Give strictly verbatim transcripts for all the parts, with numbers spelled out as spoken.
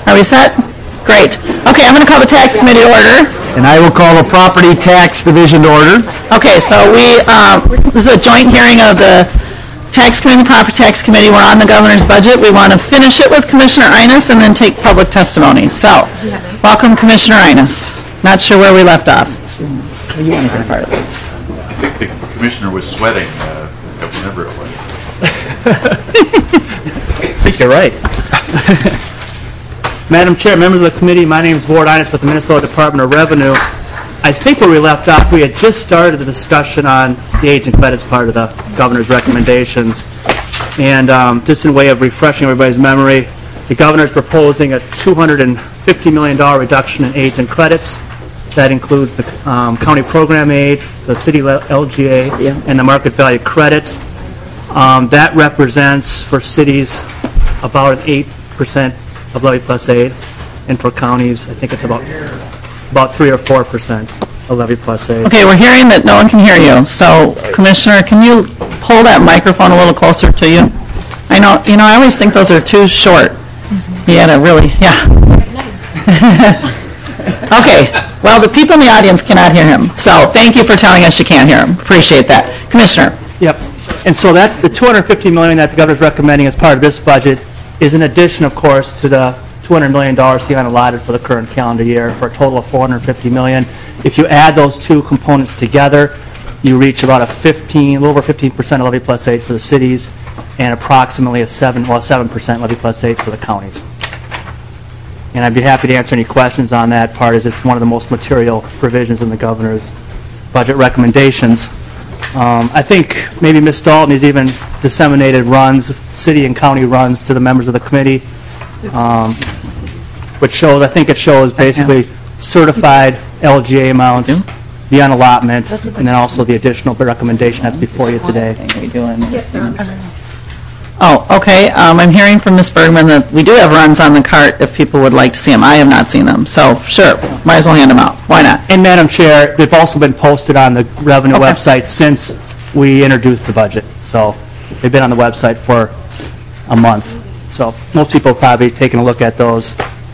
Are we set? Great. Okay, I'm going to call the Tax Committee to order. And I will call the Property Tax Division to order. Okay, so we, um, this is a joint hearing of the Tax Committee and the Property Tax Committee. We're on the governor's budget. We want to finish it with Commissioner Innes and then take public testimony. So, welcome Commissioner Innes. Not sure where we left off. You want to be a part of this? I think the commissioner was sweating, uh, whenever it was. I think you're right. Madam Chair, members of the committee, my name is Ward Innes with the Minnesota Department of Revenue. I think where we left off, we had just started the discussion on the aids and credits part of the governor's recommendations. And um, just in way of refreshing everybody's memory, the governor is proposing a two hundred fifty million dollars reduction in aids and credits. That includes the um, county program aid, the city L G A, yeah. and the market value credit. Um, that represents for cities about an eight percent of levy plus aid, and for counties, I think it's about about three or four percent of levy plus aid. Okay, we're hearing that no one can hear you. So, Commissioner, can you pull that microphone a little closer to you? I know, you know, I always think those are too short. You had to really, yeah. Okay, well, the people in the audience cannot hear him. So, thank you for telling us you can't hear him. Appreciate that. Commissioner. Yep. And so that's the two hundred fifty million dollars that the governor's recommending as part of this budget is in addition, of course, to the two hundred million dollars he allotted for the current calendar year for a total of four hundred fifty million dollars. If you add those two components together, you reach about a fifteen, a little over fifteen percent of levy plus aid for the cities, and approximately a seven, well, seven percent levy plus aid for the counties. And I'd be happy to answer any questions on that part, as it's one of the most material provisions in the governor's budget recommendations. Um, I think maybe Miz Dalton has even disseminated runs, city and county runs, to the members of the committee, um, which shows, I think it shows basically certified L G A amounts, the unallotment, and then also the additional recommendation that's before you today. How are you doing? Oh, okay. Um, I'm hearing from Miz Bergman that we do have runs on the cart if people would like to see them. I have not seen them. So, sure, might as well hand them out. Why not? And, Madam Chair, they've also been posted on the revenue okay. website since we introduced the budget. So, they've been on the website for a month. So, most people have probably taken a look at those.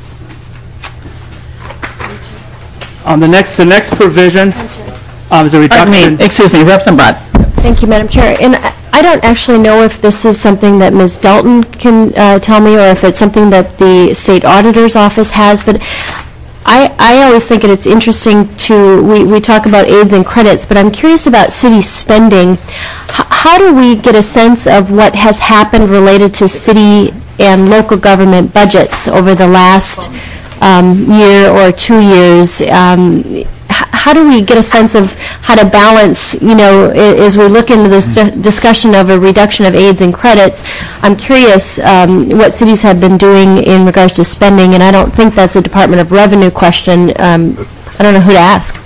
Um, the next, the next provision um, is a reduction. Pardon me. Excuse me, Representative Brott. Thank you, Madam Chair. And I don't actually know if this is something that Miz Dalton can uh, tell me, or if it's something that the State Auditor's Office has, but I, I always think that it's interesting to, we, we talk about aids and credits, but I'm curious about city spending. H how do we get a sense of what has happened related to city and local government budgets over the last um, year or two years? Um, How do we get a sense of how to balance, you know, as we look into this discussion of a reduction of aids and credits? I'm curious um, what cities have been doing in regards to spending, and I don't think that's a Department of Revenue question. Um, I don't know who to ask.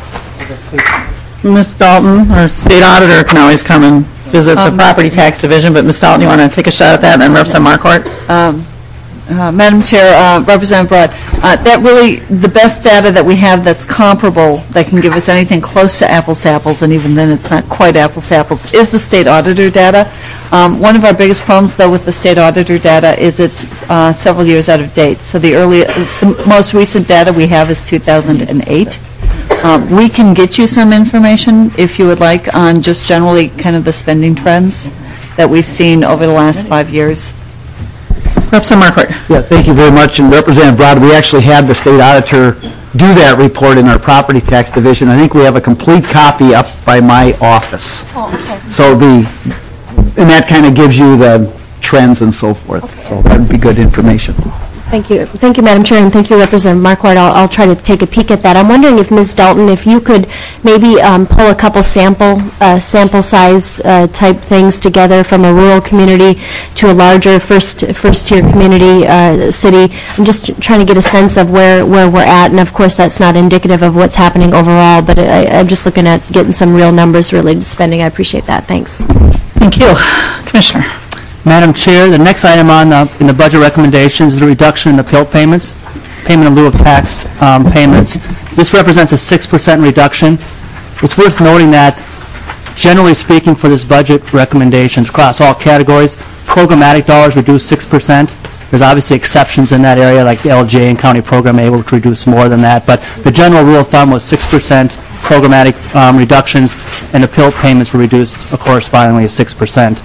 Miz Dalton, our state auditor, can always come and visit um, the Property Tax Division, but Miz Dalton, you want to take a shot at that, and then Representative Marquardt? Um, Uh, Madam Chair, uh, Representative Broad, uh, that really, the best data that we have that's comparable, that can give us anything close to apples to apples, and even then it's not quite apples to apples, is the state auditor data. Um, one of our biggest problems, though, with the state auditor data is it's uh, several years out of date. So the early, the most recent data we have is two thousand eight. Um, we can get you some information, if you would like, on just generally kind of the spending trends that we've seen over the last five years. Representative Marquardt. Yeah, thank you very much. And Representative Broad, we actually had the state auditor do that report in our property tax division. I think we have a complete copy up by my office. Oh, okay. So the, and that kind of gives you the trends and so forth. Okay. So that would be good information. Thank you. Thank you, Madam Chair, and thank you, Representative Marquardt. I'll, I'll try to take a peek at that. I'm wondering if Miz Dalton, if you could maybe um, pull a couple sample uh, sample size uh, type things together from a rural community to a larger first first tier community uh, city. I'm just trying to get a sense of where, where we're at, and of course that's not indicative of what's happening overall, but I, I'm just looking at getting some real numbers related to spending. I appreciate that. Thanks. Thank you. Commissioner. Madam Chair, the next item on the, in the budget recommendations is the reduction in the P I L payments, payment in lieu of tax um, payments. This represents a six percent reduction. It's worth noting that, generally speaking, for this budget recommendations across all categories, programmatic dollars reduced six percent, There's obviously exceptions in that area, like the L J and County Program A, which reduce more than that, but the general rule of thumb was six percent programmatic um, reductions, and the P I L T payments were reduced correspondingly at six percent.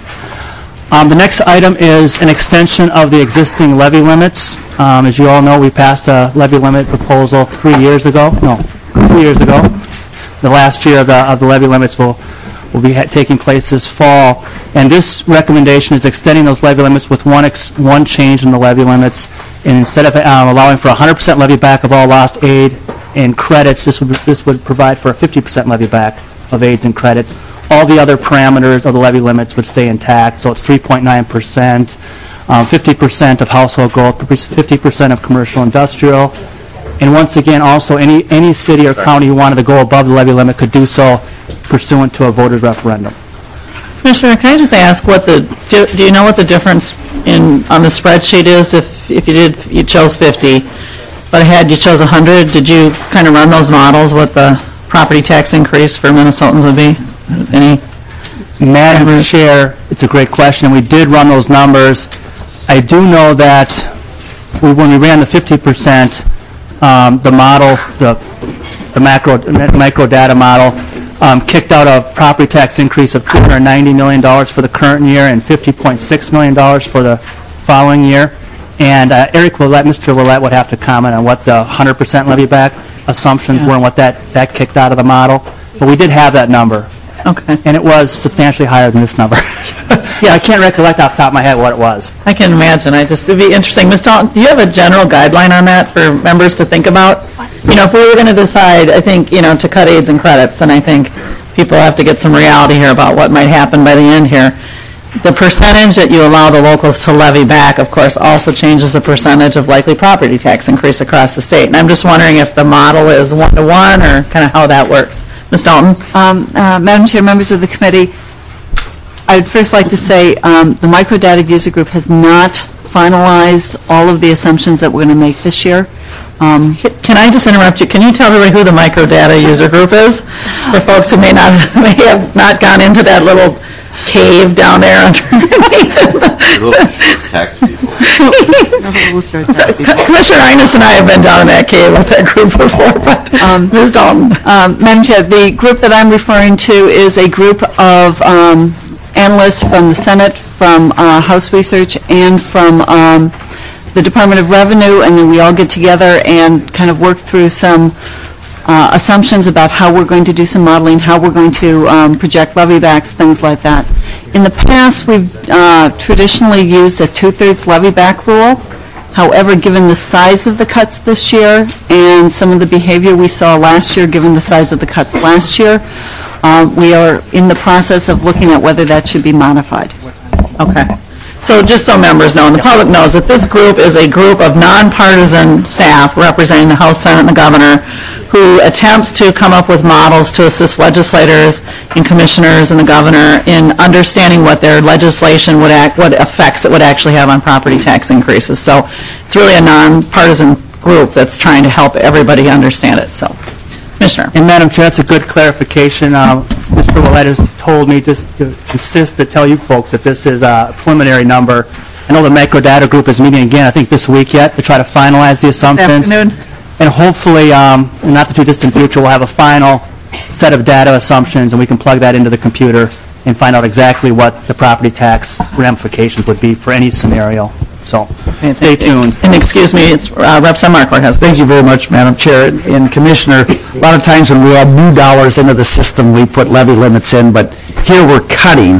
Um, the next item is an extension of the existing levy limits. Um, as you all know, we passed a levy limit proposal three years ago. No, three years ago. The last year of the, of the levy limits will will be ha taking place this fall, and this recommendation is extending those levy limits with one ex one change in the levy limits, and instead of um, allowing for one hundred percent levy back of all lost aid and credits, this would this would provide for a fifty percent levy back of aids and credits. All the other parameters of the levy limits would stay intact, so it's three point nine percent, um, fifty percent of household growth, fifty percent of commercial industrial, and once again, also any any city or county who wanted to go above the levy limit could do so pursuant to a voter's referendum. Commissioner, can I just ask what the, do, do you know what the difference in, on the spreadsheet is if, if you did, you chose fifty, but had you chose one hundred, did you kind of run those models, what the property tax increase for Minnesotans would be? Any? Madam Chair, it's a great question. We did run those numbers. I do know that we, when we ran the fifty percent, um, the model, the, the macro, micro data model, um, kicked out a property tax increase of two hundred ninety million dollars for the current year and fifty point six million dollars for the following year. And uh, Eric Willett, Mister Willett would have to comment on what the one hundred percent levy back assumptions Yeah. were and what that, that kicked out of the model. But we did have that number. Okay. And it was substantially higher than this number. Yeah, I can't recollect off the top of my head what it was. I can imagine. I just, it'd be interesting. Miz Dalton, do you have a general guideline on that for members to think about? You know, if we were going to decide, I think, you know, to cut aids and credits, then I think people have to get some reality here about what might happen by the end here. The percentage that you allow the locals to levy back, of course, also changes the percentage of likely property tax increase across the state. And I'm just wondering if the model is one-to-one or kind of how that works. Miz Dalton? Um, uh, Madam Chair, members of the committee, I would first like to say um, the microdata user group has not finalized all of the assumptions that we're going to make this year. Um, Can I just interrupt you? Can you tell everybody who the microdata user group is? For folks who may not, may have not gone into that little cave down there underneath. Tax people. Commissioner Ines and I have been down in that cave with that group before, but Um, Miz Dalton. Um, Madam Chair, the group that I'm referring to is a group of um, analysts from the Senate, from uh, House Research, and from um, the Department of Revenue, and then we all get together and kind of work through some uh, assumptions about how we're going to do some modeling, how we're going to um, project levy backs, things like that. In the past, we've uh, traditionally used a two-thirds levy back rule. However, given the size of the cuts this year and some of the behavior we saw last year, given the size of the cuts last year, uh, we are in the process of looking at whether that should be modified. Okay. So just so members know, and the public knows, that this group is a group of nonpartisan staff representing the House, Senate, and the Governor who attempts to come up with models to assist legislators and commissioners and the Governor in understanding what their legislation would act, what effects it would actually have on property tax increases. So it's really a nonpartisan group that's trying to help everybody understand it. So, Commissioner. And Madam Chair, that's a good clarification. Uh, Mister Willett has told me just to insist to tell you folks that this is a preliminary number. I know the microdata group is meeting again, I think this week yet, to try to finalize the assumptions. This afternoon. And hopefully, um, in not the too distant future, we'll have a final set of data assumptions, and we can plug that into the computer and find out exactly what the property tax ramifications would be for any scenario. So, stay tuned. And excuse me, it's uh, Representative Markwart has. Thank you very much, Madam Chair. And Commissioner, a lot of times when we add new dollars into the system, we put levy limits in, but here we're cutting,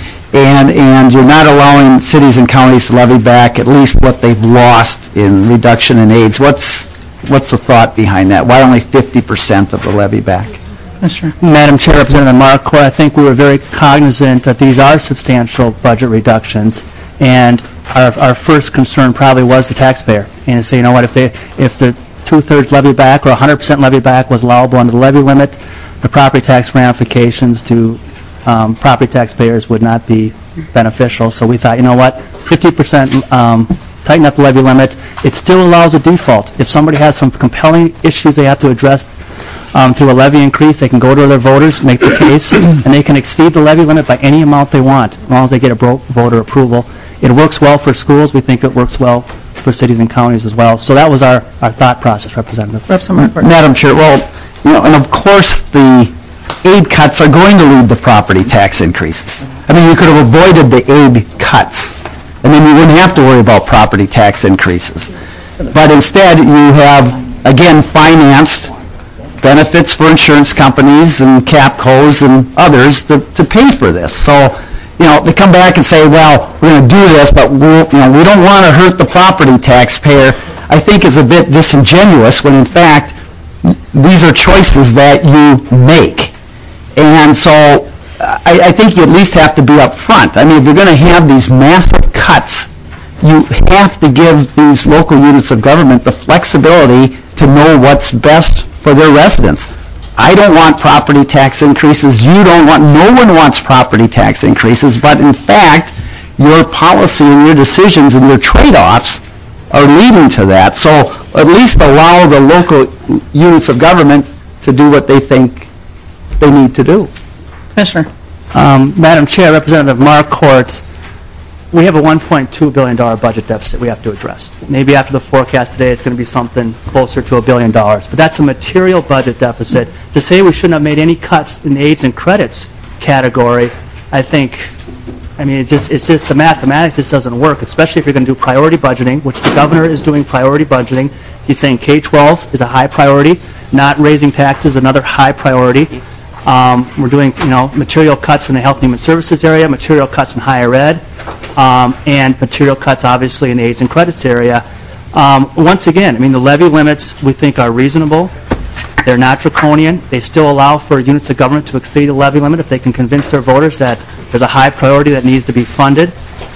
and and you're not allowing cities and counties to levy back at least what they've lost in reduction in aids. What's what's the thought behind that? Why only fifty percent of the levy back? Sure. Madam Chair, Representative Markwart, I think we were very cognizant that these are substantial budget reductions, and our, our first concern probably was the taxpayer. And to say, you know what, if they, if the two-thirds levy back or one hundred percent levy back was allowable under the levy limit, the property tax ramifications to um, property taxpayers would not be beneficial. So we thought, you know what, fifty percent um, tighten up the levy limit. It still allows a default. If somebody has some compelling issues they have to address um, through a levy increase, they can go to their voters, make the case, and they can exceed the levy limit by any amount they want, as long as they get a voter approval. It works well for schools. We think it works well for cities and counties as well. So that was our, our thought process, Representative. Representative Marquardt. Madam Chair, well, you know, and of course, the aid cuts are going to lead to property tax increases. I mean, you could have avoided the aid cuts, and then you wouldn't have to worry about property tax increases. But instead, you have, again, financed benefits for insurance companies and Capcos and others to, to pay for this. So, you know, they come back and say, well, we're going to do this, but we'll, you know, we don't want to hurt the property taxpayer, I think is a bit disingenuous when in fact these are choices that you make. And so I, I think you at least have to be upfront. I mean, if you're going to have these massive cuts, you have to give these local units of government the flexibility to know what's best for their residents. I don't want property tax increases. You don't want, no one wants property tax increases, but in fact, your policy and your decisions and your trade-offs are leading to that. So at least allow the local units of government to do what they think they need to do. Commissioner. Um, Madam Chair, Representative Marquardt, we have a one point two billion dollars budget deficit we have to address. Maybe after the forecast today, it's going to be something closer to a billion dollars. But that's a material budget deficit. To say we shouldn't have made any cuts in the aids and credits category, I think, I mean, it's just, it's just the mathematics just doesn't work, especially if you're going to do priority budgeting, which the governor is doing priority budgeting. He's saying K twelve is a high priority, not raising taxes another high priority. Um, we're doing, you know, material cuts in the Health and Human Services area, material cuts in higher ed, um, and material cuts, obviously, in the aids and credits area. Um, once again, I mean, the levy limits we think are reasonable. They're not draconian. They still allow for units of government to exceed the levy limit if they can convince their voters that there's a high priority that needs to be funded.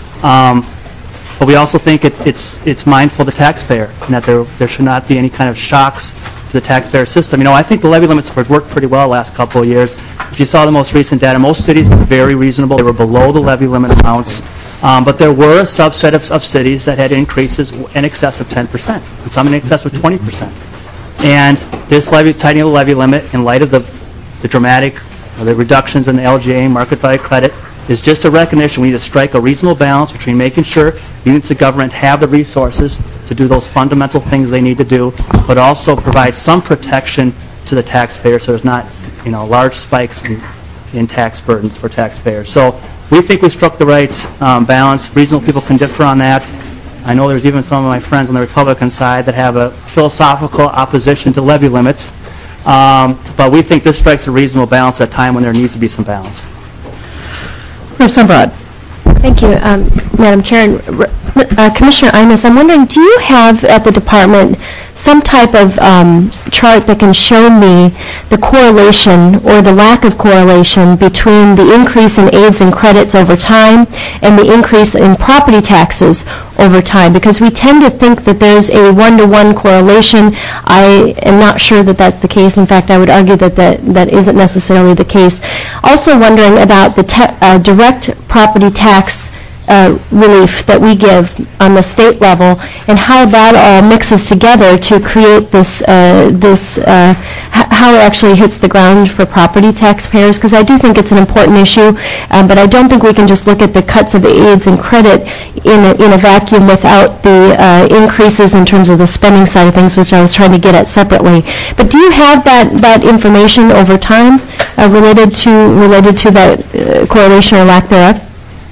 Um, but we also think it's, it's, it's mindful of the taxpayer and that there, there should not be any kind of shocks to the taxpayer system. You know, I think the levy limits have worked pretty well the last couple of years. If you saw the most recent data, most cities were very reasonable. They were below the levy limit amounts. Um, but there were a subset of, of cities that had increases in excess of ten percent, and some in excess of twenty percent. And this levy, tightening of the levy limit in light of the, the dramatic, or the reductions in the L G A market value credit is just a recognition we need to strike a reasonable balance between making sure units of government have the resources to do those fundamental things they need to do, but also provide some protection to the taxpayer so there's not, you know, large spikes in, in tax burdens for taxpayers. So we think we struck the right um, balance. Reasonable people can differ on that. I know there's even some of my friends on the Republican side that have a philosophical opposition to levy limits, um, but we think this strikes a reasonable balance at a time when there needs to be some balance. Representative Broad. Thank you, um, Madam Chair. Uh, Commissioner Imus, I'm wondering, do you have at the department some type of um, chart that can show me the correlation or the lack of correlation between the increase in aids and credits over time and the increase in property taxes over time? Because we tend to think that there's a one-to-one correlation. I am not sure that that's the case. In fact, I would argue that that, that isn't necessarily the case. Also wondering about the te uh, direct property tax Uh, relief that we give on the state level and how that all mixes together to create this, uh, this uh, how it actually hits the ground for property taxpayers, because I do think it's an important issue, um, but I don't think we can just look at the cuts of the aids and credit in a, in a vacuum without the uh, increases in terms of the spending side of things, which I was trying to get at separately. But do you have that, that information over time uh, related to, related to that uh, correlation or lack thereof?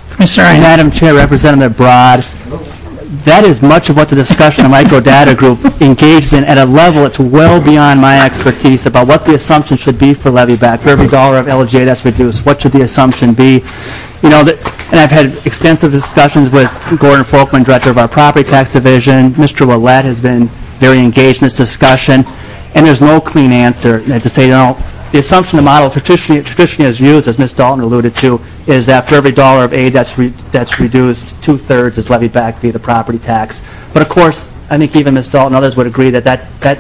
Madam Chair, Representative Broad, that is much of what the discussion of Microdata Group engaged in at a level that's well beyond my expertise about what the assumption should be for levy back. For every dollar of L G A that's reduced, what should the assumption be? You know, that, and I've had extensive discussions with Gordon Folkman, Director of our Property Tax Division. Mister Willett has been very engaged in this discussion, and there's no clean answer to say, you know, the assumption the model traditionally, traditionally is used, as Miz Dalton alluded to, is that for every dollar of aid that's, re that's reduced, two-thirds is levied back via the property tax. But of course, I think even Miz Dalton and others would agree that that, that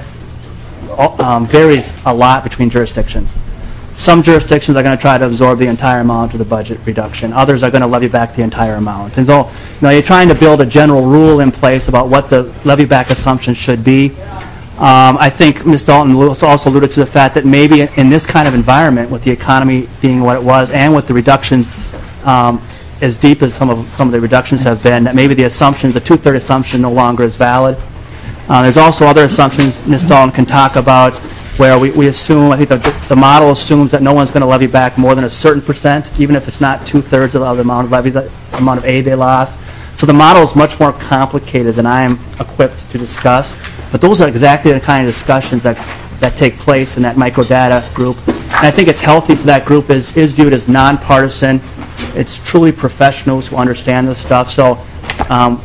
um, varies a lot between jurisdictions. Some jurisdictions are going to try to absorb the entire amount of the budget reduction. Others are going to levy back the entire amount. And so, you know, you're trying to build a general rule in place about what the levy back assumption should be. Um, I think Miz Dalton also alluded to the fact that maybe in this kind of environment, with the economy being what it was, and with the reductions um, as deep as some of some of the reductions have been, that maybe the assumptions, the two-third assumption no longer is valid. Uh, there's also other assumptions Miz Dalton can talk about where we, we assume, I think the, the model assumes that no one's going to levy back more than a certain percent, even if it's not two-thirds of the amount of levy, the amount of aid they lost. So the model is much more complicated than I am equipped to discuss. But those are exactly the kind of discussions that, that take place in that microdata group. And I think it's healthy for that group is, is viewed as nonpartisan. It's truly professionals who understand this stuff. So um,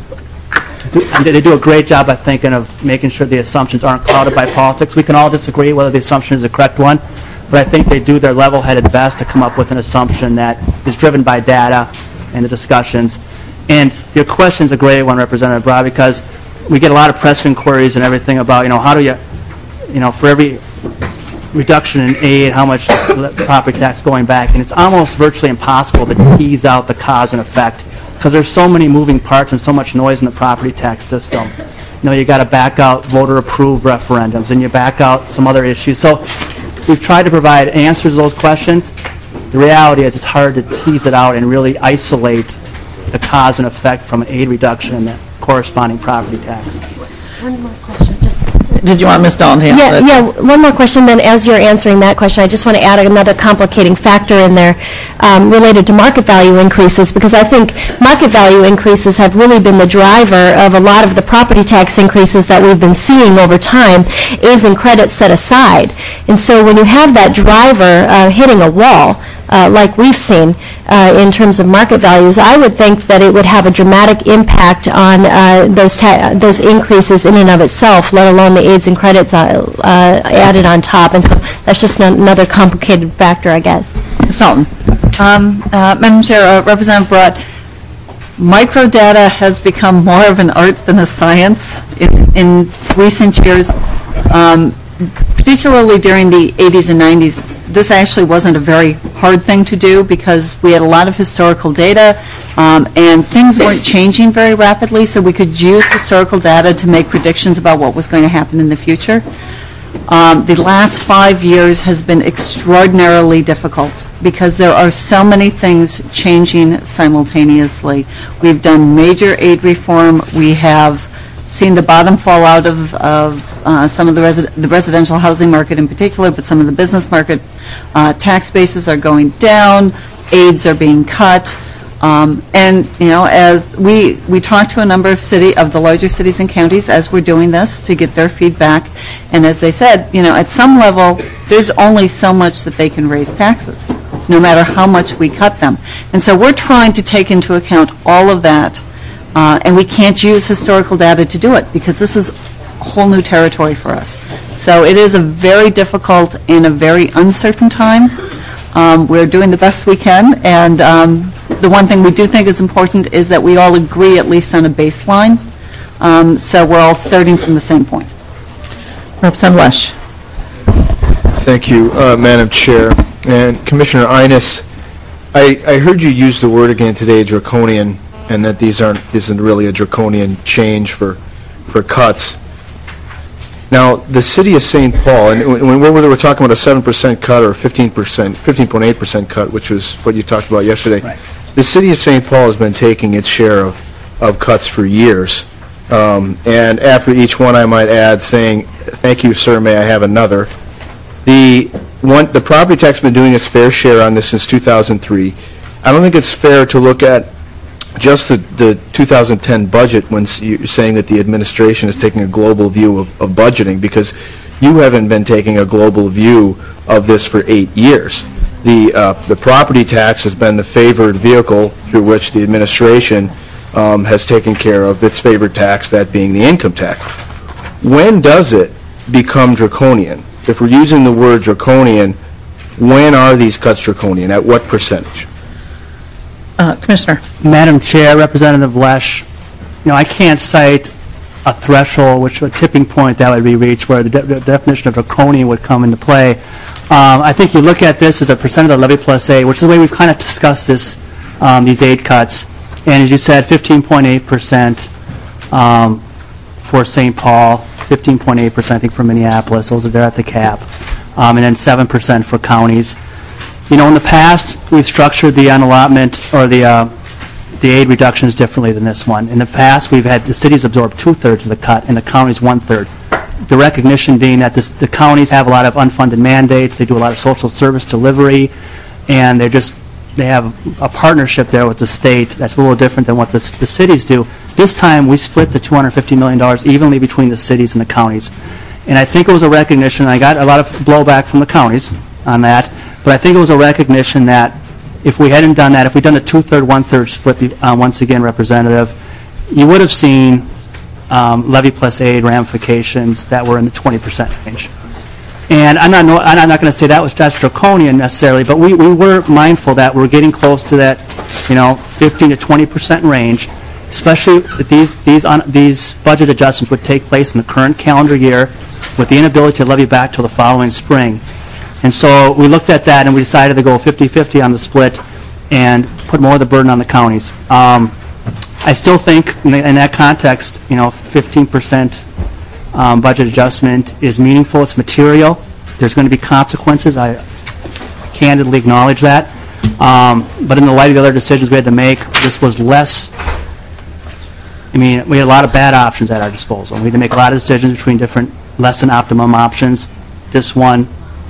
do, they do a great job, I think, of making sure the assumptions aren't clouded by politics. We can all disagree whether the assumption is the correct one, but I think they do their level-headed best to come up with an assumption that is driven by data and the discussions. And your question is a great one, Representative Broad, because we get a lot of press inquiries and everything about, you know, how do you, you know, for every reduction in aid, how much property tax going back, and it's almost virtually impossible to tease out the cause and effect because there's so many moving parts and so much noise in the property tax system. You know, you got to back out voter-approved referendums, and you back out some other issues. So we've tried to provide answers to those questions. The reality is it's hard to tease it out and really isolate the cause and effect from an aid reduction and the corresponding property tax. One more question, just... Did you want Miz Dalton to answer Yeah, that? yeah. One more question. Then, as you're answering that question, I just want to add another complicating factor in there um, related to market value increases, because I think market value increases have really been the driver of a lot of the property tax increases that we've been seeing over time, aids and credits set aside. And so, when you have that driver uh, hitting a wall, uh, like we've seen uh, in terms of market values, I would think that it would have a dramatic impact on uh, those ta those increases in and of itself, let alone the aids and credits uh, uh, added on top. And so that's just an another complicated factor, I guess. Miz Dalton. Um, uh, Madam Chair, uh, Representative Broad, microdata has become more of an art than a science in, in recent years, um, particularly during the eighties and nineties. This actually wasn't a very hard thing to do because we had a lot of historical data um, and things weren't changing very rapidly, so we could use historical data to make predictions about what was going to happen in the future. Um, the last five years has been extraordinarily difficult because there are so many things changing simultaneously. We've done major aid reform. We have seen the bottom fall out of, of uh, some of the, resi the residential housing market in particular, but some of the business market uh, tax bases are going down, aids are being cut, um, and you know, as we we talk to a number of city of the larger cities and counties as we're doing this to get their feedback, and as they said, you know, at some level, there's only so much that they can raise taxes, no matter how much we cut them, and so we're trying to take into account all of that. Uh, and we can't use historical data to do it because this is whole new territory for us. So it is a very difficult and a very uncertain time. Um, we're doing the best we can, and um, the one thing we do think is important is that we all agree at least on a baseline, um, so we're all starting from the same point. Representative Lesh. Thank you, uh, Madam Chair. And Commissioner Innes, I, I heard you use the word again today, draconian, and that these aren't isn't really a draconian change for for cuts. Now, the city of Saint Paul, and when we were talking about a seven percent cut or a fifteen percent, fifteen point eight percent cut, which was what you talked about yesterday, right. The city of Saint Paul has been taking its share of, of cuts for years. Um, and after each one, I might add, saying, thank you, sir, may I have another. The, one, the property tax has been doing its fair share on this since two thousand three. I don't think it's fair to look at just the, the two thousand ten budget when you're saying that the administration is taking a global view of, of budgeting, because you haven't been taking a global view of this for eight years. The, uh, the property tax has been the favored vehicle through which the administration um, has taken care of its favored tax, that being the income tax. When does it become draconian? If we're using the word draconian, when are these cuts draconian? At what percentage? Uh, Commissioner. Madam Chair, Representative Lesh, you know, I can't cite a threshold, which a tipping point that would be reached, where the, de the definition of draconian would come into play. Um, I think you look at this as a percent of the levy plus aid, which is the way we've kind of discussed this, um, these aid cuts. And as you said, fifteen point eight percent um, for Saint Paul, fifteen point eight percent I think for Minneapolis. Those are there at the cap, um, and then seven percent for counties. You know, in the past, we've structured the unallotment or the uh, the aid reductions differently than this one. In the past, we've had the cities absorb two-thirds of the cut and the counties one-third. The recognition being that this, the counties have a lot of unfunded mandates, they do a lot of social service delivery, and they're just, they have a partnership there with the state that's a little different than what the, the cities do. This time, we split the two hundred fifty million dollars evenly between the cities and the counties. And I think it was a recognition, I got a lot of blowback from the counties on that, but I think it was a recognition that if we hadn't done that, if we'd done the two-third, one-third split, uh, once again, Representative, you would have seen um, levy plus aid ramifications that were in the twenty percent range. And I'm not, no, I'm not going to say that was that's draconian necessarily, but we, we were mindful that we're getting close to that, you know, fifteen to twenty percent range, especially if these, these, on, these budget adjustments would take place in the current calendar year with the inability to levy back till the following spring. And so we looked at that and we decided to go fifty fifty on the split and put more of the burden on the counties. Um, I still think in, the, in that context, you know, fifteen percent um, budget adjustment is meaningful, it's material. There's going to be consequences. I candidly acknowledge that. Um, but in the light of the other decisions we had to make, this was less, I mean, we had a lot of bad options at our disposal. We had to make a lot of decisions between different less than optimum options. This one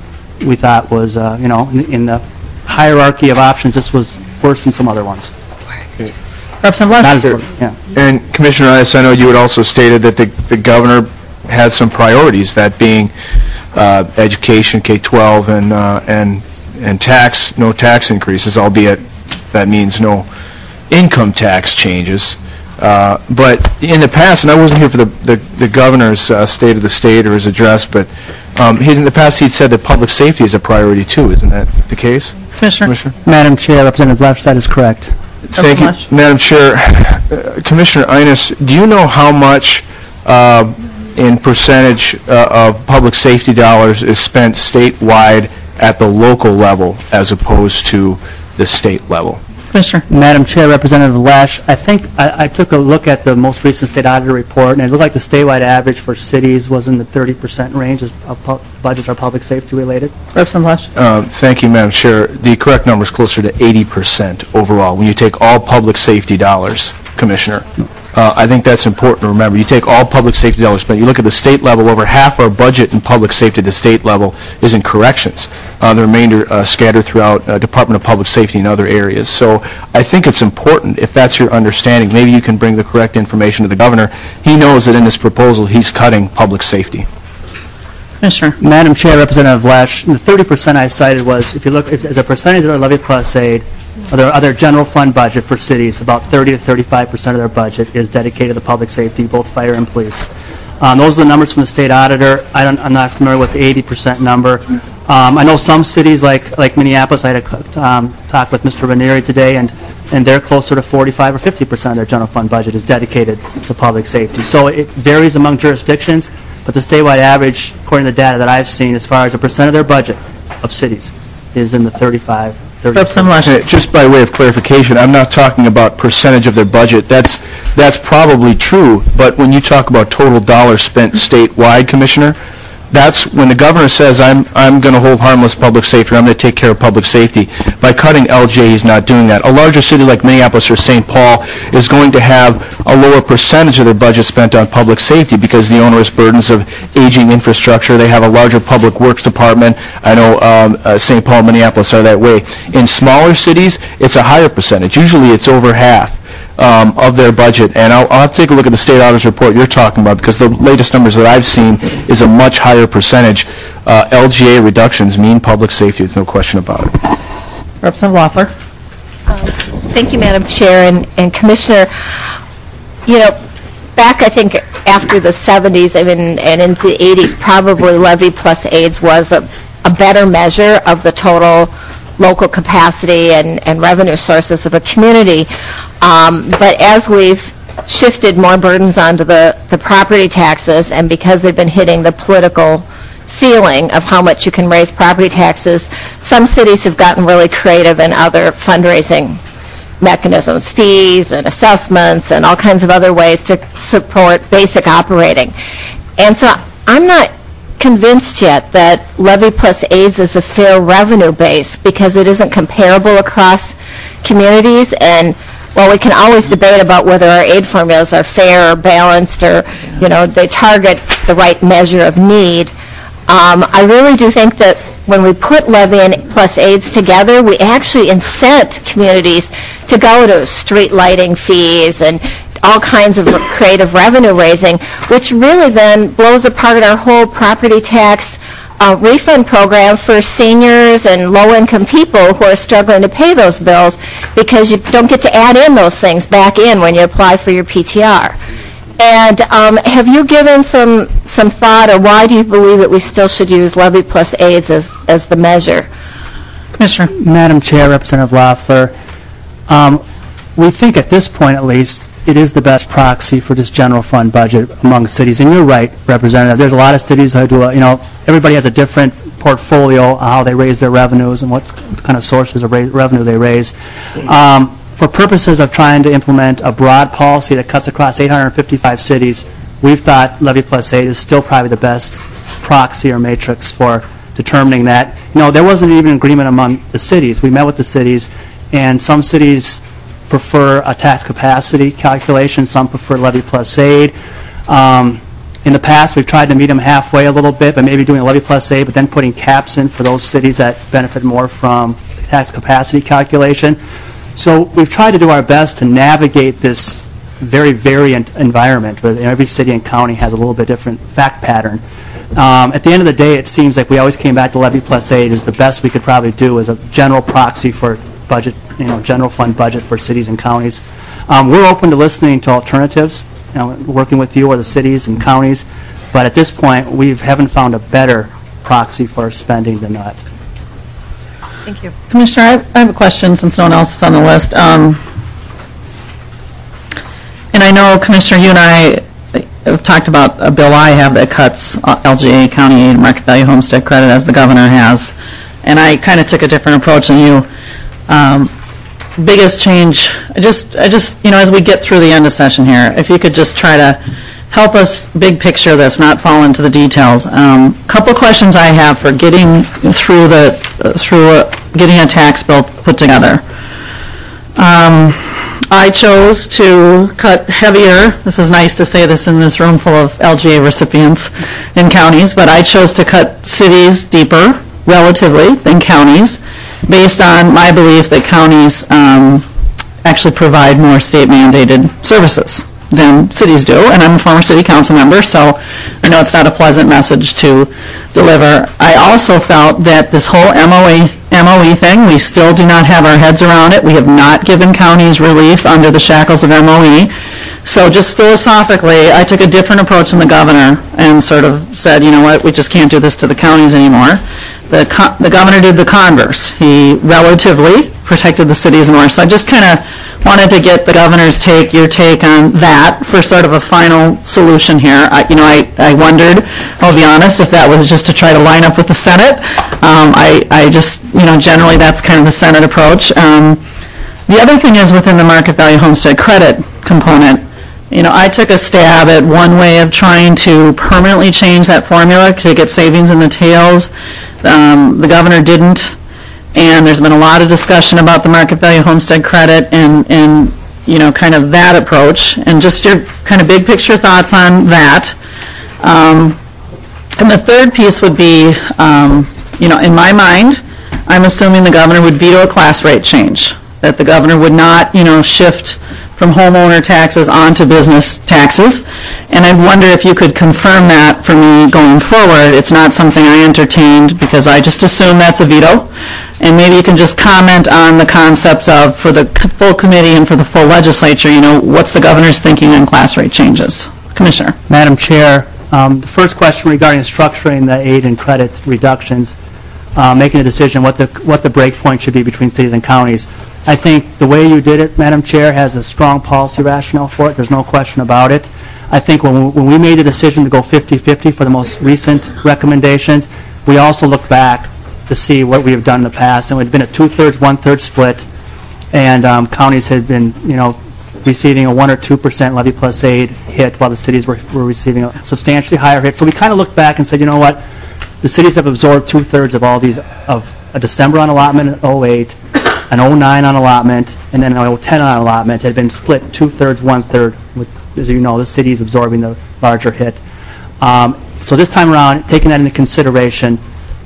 we thought was, uh, you know, in, in the hierarchy of options, this was worse than some other ones. Representative Not as Lester. good, yeah. And Commissioner Innes, I know you had also stated that the, the governor had some priorities, that being uh, education, K twelve, and uh, and and tax, no tax increases, albeit that means no income tax changes. Uh, but in the past, and I wasn't here for the the, the governor's uh, State of the State or his address, but um, he's, in the past he'd said that public safety is a priority too. Isn't that the case? Commissioner. Commissioner? Madam Chair, Representative Left, that is correct. Thank you, much. Madam Chair. Uh, Commissioner Innes, do you know how much uh, in percentage uh, of public safety dollars is spent statewide at the local level as opposed to the state level? Commissioner. Madam Chair, Representative Lash, I think I, I took a look at the most recent state auditor report, and it looked like the statewide average for cities was in the thirty percent range as uh, pu- budgets are public safety related. Representative Lush. Uh, Thank you, Madam Chair. The correct number is closer to eighty percent overall, when you take all public safety dollars, Commissioner. Uh, I think that's important to remember. You take all public safety dollars spent, you look at the state level, over half our budget in public safety at the state level is in corrections. Uh, the remainder uh, scattered throughout uh, Department of Public Safety and other areas. So I think it's important, if that's your understanding, maybe you can bring the correct information to the governor. He knows that in this proposal, he's cutting public safety. Commissioner. Madam Chair, Representative Lash, the thirty percent I cited was, if you look, if, as a percentage of our levy plus aid, or their other general fund budget for cities, about thirty to thirty-five percent of their budget is dedicated to public safety, both fire and police. Um, those are the numbers from the state auditor. I don't, I'm not familiar with the eighty percent number. Um, I know some cities, like like Minneapolis, I had a um, talk with Mister Ranieri today, and and they're closer to forty-five or fifty percent of their general fund budget is dedicated to public safety. So it varies among jurisdictions, but the statewide average, according to the data that I've seen, as far as a percent of their budget of cities, is in the thirty-five, thirty. Representative Lush. Uh, Just by way of clarification, I'm not talking about percentage of their budget. That's that's probably true, but when you talk about total dollars spent statewide, Commissioner, that's when the governor says, I'm I'm going to hold harmless public safety, or I'm going to take care of public safety. By cutting L J, he's not doing that. A larger city like Minneapolis or Saint Paul is going to have a lower percentage of their budget spent on public safety because the onerous burdens of aging infrastructure. They have a larger public works department. I know um, uh, Saint Paul and Minneapolis are that way. In smaller cities, it's a higher percentage. Usually it's over half. Um, of their budget, and I'll, I'll have to take a look at the state auditor's report you're talking about, because the latest numbers that I've seen is a much higher percentage. Uh, L G A reductions mean public safety, there's no question about it. Representative Loeffler. Thank you, Madam Chair, and, and Commissioner. You know, back I think after the seventies, I mean, and into the eighties, probably levy plus aids was a, a better measure of the total local capacity and, and revenue sources of a community. Um, but as we've shifted more burdens onto the, the property taxes, and because they've been hitting the political ceiling of how much you can raise property taxes, some cities have gotten really creative in other fundraising mechanisms, fees and assessments and all kinds of other ways to support basic operating. And so I'm not convinced yet that levy plus aids is a fair revenue base, because it isn't comparable across communities, and well, we can always debate about whether our aid formulas are fair or balanced or, you know, they target the right measure of need. Um, I really do think that when we put levy and plus aids together, we actually incent communities to go to street lighting fees and all kinds of creative revenue raising, which really then blows apart our whole property tax uh, refund program for seniors and low-income people who are struggling to pay those bills, because you don't get to add in those things back in when you apply for your P T R. And um, have you given some some thought, or why do you believe that we still should use levy plus aids as, as the measure? Commissioner. Madam Chair, Representative Loeffler, um, we think at this point at least it is the best proxy for this general fund budget among cities. And you're right, Representative, there's a lot of cities who do, a, you know, everybody has a different portfolio, how they raise their revenues and what kind of sources of ra revenue they raise. Um, for purposes of trying to implement a broad policy that cuts across eight hundred fifty-five cities, we've thought levy plus aid is still probably the best proxy or matrix for determining that. You know, there wasn't even agreement among the cities. We met with the cities, and some cities prefer a tax capacity calculation, some prefer levy plus aid. Um, in the past, we've tried to meet them halfway a little bit, but maybe doing a levy plus aid, but then putting caps in for those cities that benefit more from the tax capacity calculation. So we've tried to do our best to navigate this very variant environment where every city and county has a little bit different fact pattern. Um, at the end of the day, it seems like we always came back to levy plus aid is the best we could probably do as a general proxy for budget, you know, general fund budget for cities and counties. Um, we're open to listening to alternatives, you know, working with you or the cities and counties, but at this point, we haven't found a better proxy for spending than that. Thank you. Commissioner, I have, I have a question since no one else is on the list. Um, and I know, Commissioner, you and I have talked about a bill I have that cuts L G A, county aid, market value homestead credit, as the governor has. And I kind of took a different approach than you. Um, biggest change, I just, I just, you know, as we get through the end of session here, if you could just try to help us big picture this, not fall into the details. Um, couple questions I have for getting through the uh, through uh, getting a tax bill put together. Um, I chose to cut heavier. This is nice to say this in this room full of L G A recipients in counties, but I chose to cut cities deeper, relatively, than counties, based on my belief that counties um, actually provide more state-mandated services than cities do, and I'm a former city council member, so I know it's not a pleasant message to deliver. I also felt that this whole M O E, M O E thing, we still do not have our heads around it. We have not given counties relief under the shackles of M O E. So just philosophically, I took a different approach than the governor and sort of said, you know what, we just can't do this to the counties anymore. The, co the governor did the converse. He relatively protected the cities more. So I just kind of wanted to get the governor's take, your take on that for sort of a final solution here. I, you know, I, I wondered, I'll be honest, if that was just to try to line up with the Senate. Um, I, I just, you know, generally that's kind of the Senate approach. Um, the other thing is within the market value homestead credit component, you know, I took a stab at one way of trying to permanently change that formula to get savings in the tails. Um, the governor didn't, and there's been a lot of discussion about the market value homestead credit and, and you know, kind of that approach, and just your kind of big picture thoughts on that. Um, and the third piece would be, um, you know, in my mind, I'm assuming the governor would veto a class rate change, that the governor would not, you know, shift from homeowner taxes onto business taxes. And I'd wonder if you could confirm that for me going forward. It's not something I entertained because I just assume that's a veto. And maybe you can just comment on the concept of, for the full committee and for the full legislature, you know, what's the governor's thinking on class rate changes? Commissioner. Madam Chair, um, the first question regarding structuring the aid and credit reductions, uh, making a decision what the what the break point should be between cities and counties. I think the way you did it, Madam Chair, has a strong policy rationale for it. There's no question about it. I think when we, when we made the decision to go fifty fifty for the most recent recommendations, we also looked back to see what we have done in the past, and it had been a two-thirds, one-third split, and um, counties had been, you know, receiving a one or two percent levy plus aid hit, while the cities were, were receiving a substantially higher hit. So we kind of looked back and said, you know what, the cities have absorbed two-thirds of all these, of a December unallotment in oh eight, an oh nine on allotment and then an oh ten on allotment had been split two-thirds, one-third. With, as you know, the city is absorbing the larger hit. Um, so this time around, taking that into consideration,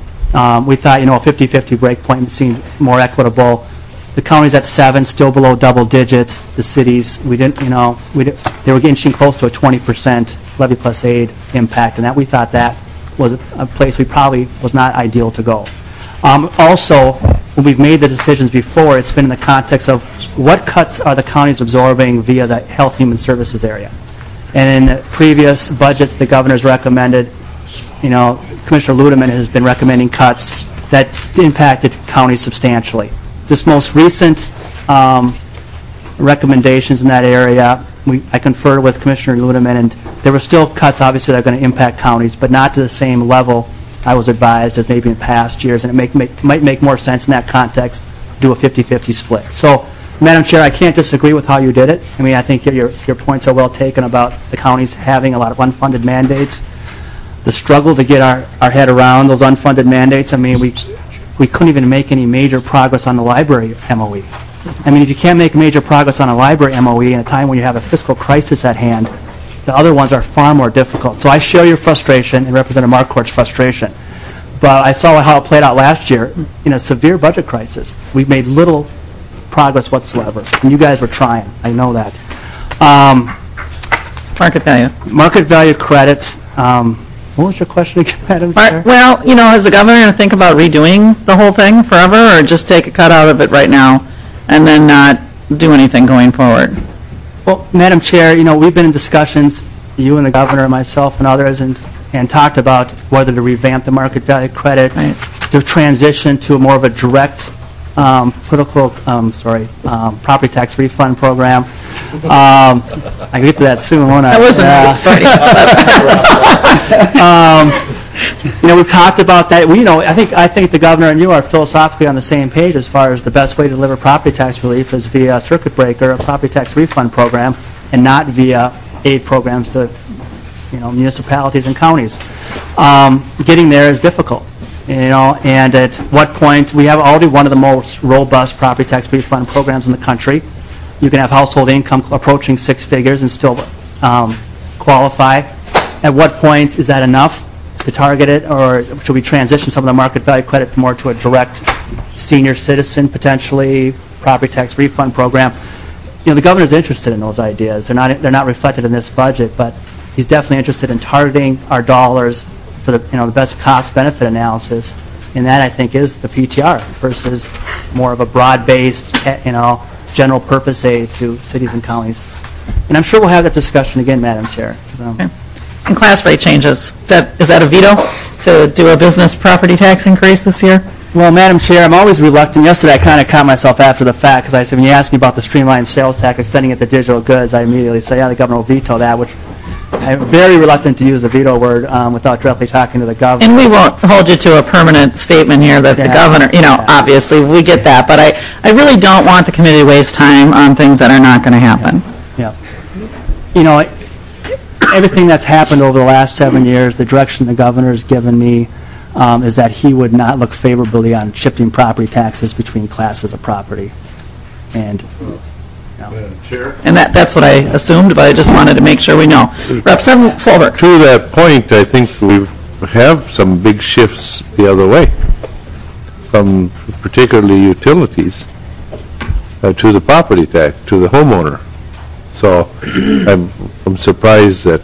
um, we thought, you know, a fifty-fifty break point seemed more equitable. The county's at seven, still below double digits. The cities, we didn't, you know, we didn't, they were inching close to a twenty percent levy plus aid impact, and that we thought that was a, a place we probably was not ideal to go. Um, also, when we've made the decisions before, it's been in the context of what cuts are the counties absorbing via the Health and Human Services area. And in previous budgets, the governor's recommended, you know, Commissioner Ludeman has been recommending cuts that impacted counties substantially. This most recent um, recommendations in that area, we, I conferred with Commissioner Ludeman, and there were still cuts, obviously, that are going to impact counties, but not to the same level I was advised as maybe in past years, and it make, make, might make more sense in that context to do a fifty-fifty split. So, Madam Chair, I can't disagree with how you did it. I mean, I think your, your points are well taken about the counties having a lot of unfunded mandates. The struggle to get our, our head around those unfunded mandates, I mean, we, we couldn't even make any major progress on the library M O E. I mean, if you can't make major progress on a library M O E in a time when you have a fiscal crisis at hand, the other ones are far more difficult. So I share your frustration and Representative Marquardt's frustration. But I saw how it played out last year in a severe budget crisis. We made little progress whatsoever. And you guys were trying. I know that. Um, Market value. market value credits. Um, what was your question again, Madam Chair? Mar- Well, you know, is the governor going to think about redoing the whole thing forever, or just take a cut out of it right now and then not do anything going forward? Well, Madam Chair, you know, we've been in discussions, you and the governor, myself and others, and, and talked about whether to revamp the market value credit, Right. to transition to more of a direct um, political, um, sorry, um, property tax refund program. Um, I can get to that soon, won't I? That wasn't um, you know, we've talked about that. We, you know, I think I think the governor and you are philosophically on the same page as far as the best way to deliver property tax relief is via a circuit breaker, a property tax refund program, and not via aid programs to, you know, municipalities and counties. Um, getting there is difficult, you know, and at what point, we have already one of the most robust property tax refund programs in the country. You can have household income approaching six figures and still um, qualify. At what point is that enough to target it, or should we transition some of the market value credit more to a direct senior citizen, potentially, property tax refund program? You know, the governor's interested in those ideas. They're not, they're not reflected in this budget, but he's definitely interested in targeting our dollars for the, you know, the best cost-benefit analysis, and that, I think, is the P T R versus more of a broad-based, you know, general-purpose aid to cities and counties. And I'm sure we'll have that discussion again, Madam Chair. So. Okay. And class rate changes. Is that, is that a veto to do a business property tax increase this year? Well, Madam Chair, I'm always reluctant. Yesterday, I kind of caught myself after the fact, because I said, when you asked me about the streamlined sales tax, extending it to digital goods, I immediately say, yeah, the governor will veto that, which I'm very reluctant to use the veto word um, without directly talking to the governor. And we won't hold you to a permanent statement here that the Yeah. governor, you know, Yeah. obviously, we get that, but I, I really don't want the committee to waste time on things that are not going to happen. Yeah. You know, everything that's happened over the last seven years, the direction the governor has given me um, is that he would not look favorably on shifting property taxes between classes of property. And, you know. Chair? And that, that's what I assumed, but I just wanted to make sure we know. Representative Solberg. To that point, I think we have some big shifts the other way, from particularly utilities uh, to the property tax, to the homeowner. So I'm, I'm surprised that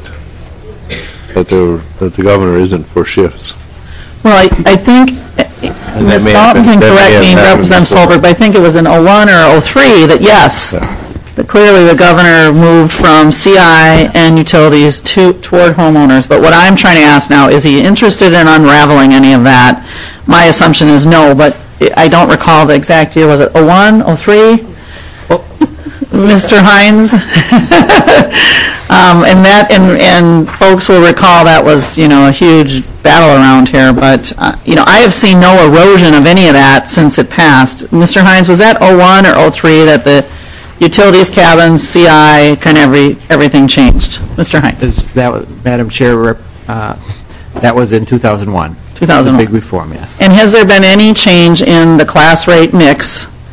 that the, that the governor isn't for shifts. Well, I, I think, And Miz that may have Dalton been- can that may correct have me, happened Representative before. Solberg, but I think it was in oh one or oh three that, yes, that clearly the governor moved from C I and utilities to, toward homeowners. But what I'm trying to ask now, is he interested in unraveling any of that? My assumption is no, but I don't recall the exact year. Was it oh one, oh three? Mister Hines? um, and that, and, and folks will recall that was, you know, a huge battle around here. But, uh, you know, I have seen no erosion of any of that since it passed. Mister Hines, was that oh one or oh three that the utilities, cabins, C I, kind of every, everything changed? Mister Hines? Is that was, Madam Chair, rep- uh, that was in two thousand one. two thousand one. The big reform, yes. And has there been any change in the class rate mix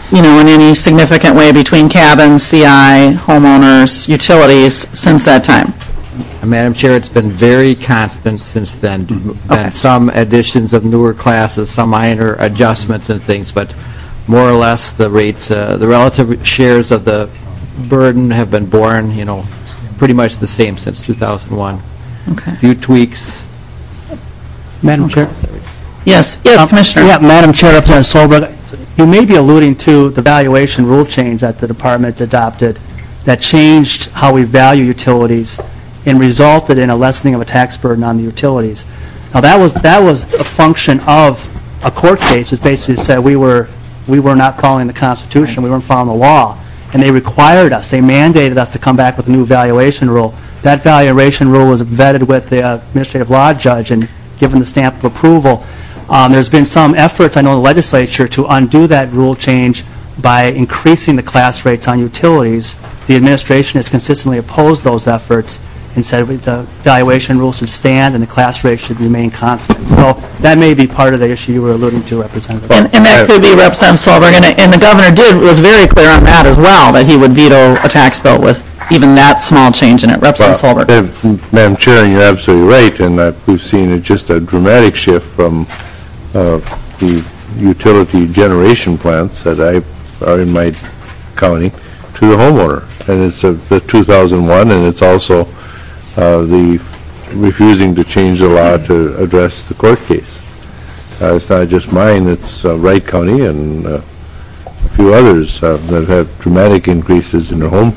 you know, in any significant way between cabins, C I, homeowners, utilities since that time? Madam Chair, it's been very constant since then. Been some additions of newer classes, some minor adjustments and things, but more or less the rates, uh, the relative shares of the burden have been borne, you know, pretty much the same since two thousand one. Okay. Few tweaks. Madam Chair? Yes, yes, Um, Commissioner. Yeah, Madam Chair, Representative Solberg, you may be alluding to the valuation rule change that the department adopted that changed how we value utilities and resulted in a lessening of a tax burden on the utilities. Now, that was, that was a function of a court case, which basically said we were, we were not following the Constitution, we weren't following the law, and they required us, they mandated us to come back with a new valuation rule. That valuation rule was vetted with the uh, administrative law judge and given the stamp of approval. Um, there's been some efforts, I know, in the legislature to undo that rule change by increasing the class rates on utilities. The administration has consistently opposed those efforts and said the valuation rule should stand and the class rate should remain constant. So that may be part of the issue you were alluding to, Representative. And, and that could be Representative Solberg, and, and the governor did, was very clear on that as well, that he would veto a tax bill with even that small change in it. Representative Well, Solberg. uh, Madam Chair, and you're absolutely right, and uh, we've seen it just a dramatic shift from uh, the utility generation plants that I are in my county to the homeowner. And it's uh, the two thousand one, and it's also uh, the refusing to change the law to address the court case. Uh, It's not just mine, it's uh, Wright County and uh, a few others uh, that have dramatic increases in their home,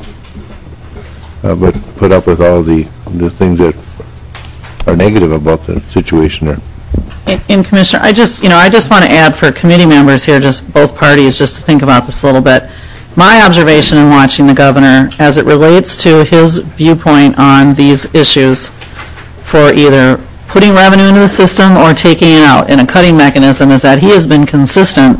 uh, but put up with all the, the things that are negative about the situation there. And, and Commissioner, I just, you know, I just want to add for committee members here, just both parties, just to think about this a little bit. My observation in watching the governor as it relates to his viewpoint on these issues for either putting revenue into the system or taking it out in a cutting mechanism is that he has been consistent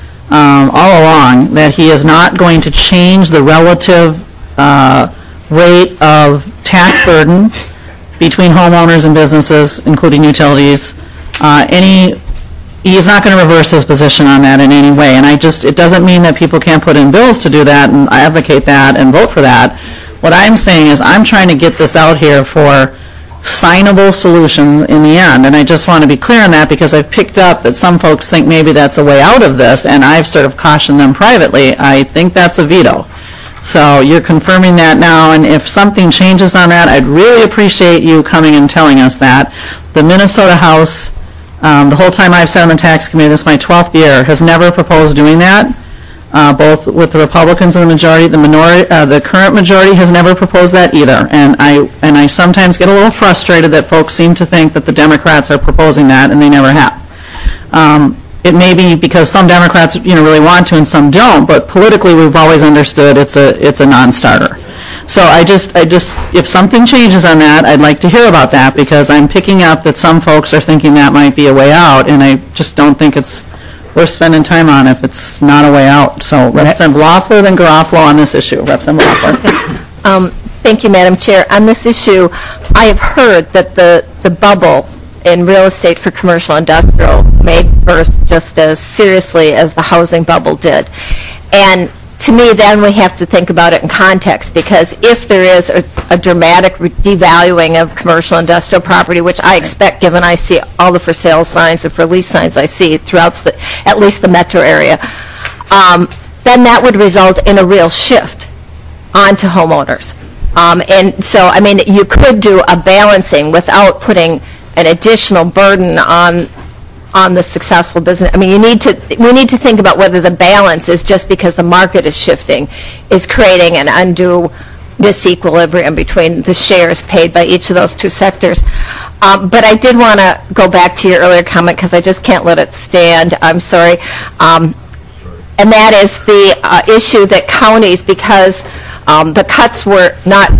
um, all along that he is not going to change the relative uh, rate of tax burden between homeowners and businesses, including utilities. Uh, any He is not going to reverse his position on that in any way, and I just, it doesn't mean that people can't put in bills to do that, and I advocate that and vote for that. What I'm saying is I'm trying to get this out here for signable solutions in the end, and I just want to be clear on that because I've picked up that some folks think maybe that's a way out of this, and I've sort of cautioned them privately. I think that's a veto. So you're confirming that now, and if something changes on that, I'd really appreciate you coming and telling us that. The Minnesota House, Um, the whole time I've sat on the tax committee, this is my twelfth year, has never proposed doing that, uh, both with the Republicans and the majority. The minority, uh, the current majority has never proposed that either. And I and I sometimes get a little frustrated that folks seem to think that the Democrats are proposing that, and they never have. Um, it may be because some Democrats, you know, really want to and some don't, but politically we've always understood it's a it's a non-starter. So I just, I just, if something changes on that, I'd like to hear about that because I'm picking up that some folks are thinking that might be a way out, and I just don't think it's worth spending time on if it's not a way out. So Representative Loeffler and Garofalo on this issue. Representative Loeffler. Um, Thank you, Madam Chair. On this issue, I have heard that the, the bubble in real estate for commercial industrial may burst just as seriously as the housing bubble did. And to me, then we have to think about it in context, because if there is a, a dramatic devaluing of commercial industrial property, which I expect given I see all the for sale signs and for lease signs I see throughout the, at least the metro area, um, then that would result in a real shift onto homeowners. Um, and so, I mean, you could do a balancing without putting an additional burden on on the successful business. I mean, you need to, we need to think about whether the balance is just because the market is shifting, is creating an undue disequilibrium between the shares paid by each of those two sectors. Um, but I did want to go back to your earlier comment because I just can't let it stand. I'm sorry. Um, and that is the uh, issue that counties, because um, the cuts were not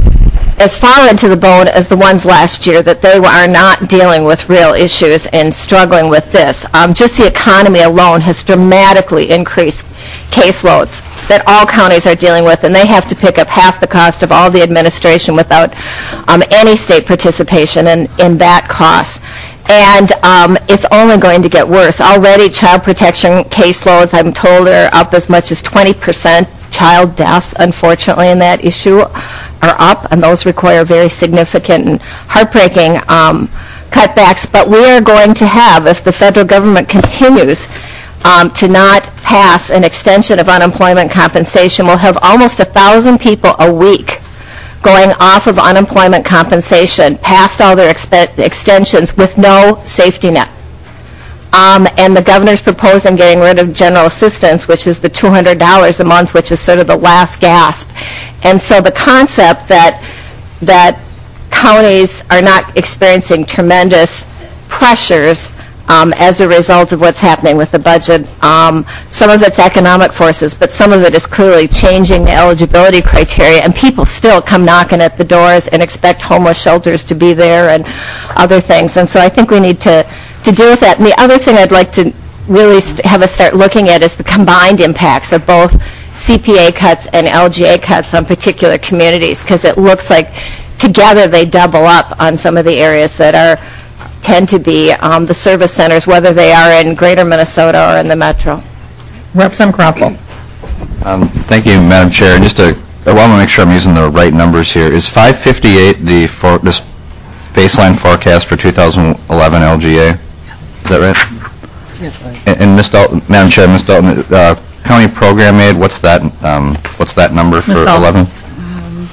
as far into the bone as the ones last year, that they are not dealing with real issues and struggling with this. Um, just the economy alone has dramatically increased caseloads that all counties are dealing with, and they have to pick up half the cost of all the administration without um, any state participation in, in that cost. and um, it's only going to get worse. Already, child protection caseloads, I'm told, are up as much as twenty percent. Child deaths, unfortunately, in that issue are up, and those require very significant and heartbreaking um, cutbacks. But we are going to have, if the federal government continues um, to not pass an extension of unemployment compensation, we'll have almost a thousand people a week going off of unemployment compensation past all their expe- extensions with no safety net. Um, and the governor's proposing getting rid of general assistance, which is the two hundred dollars a month, which is sort of the last gasp. And so the concept that that counties are not experiencing tremendous pressures um, as a result of what's happening with the budget, um, some of it's economic forces, but some of it is clearly changing the eligibility criteria, and people still come knocking at the doors and expect homeless shelters to be there and other things. And so I think we need to to deal with that. And the other thing I'd like to really st- have us start looking at is the combined impacts of both C P A cuts and L G A cuts on particular communities, because it looks like together they double up on some of the areas that are tend to be um, the service centers, whether they are in greater Minnesota or in the metro. Representative Kroffel. Um, thank you, Madam Chair. And just to, I want to make sure I'm using the right numbers here. Is five fifty-eight the for, this baseline forecast for two thousand eleven L G A? Is that right? Yes. And, and Miz Dalton, Madam Chair, Miz Dalton, uh, county program aid, what's that? Um, what's that number for eleven? Um,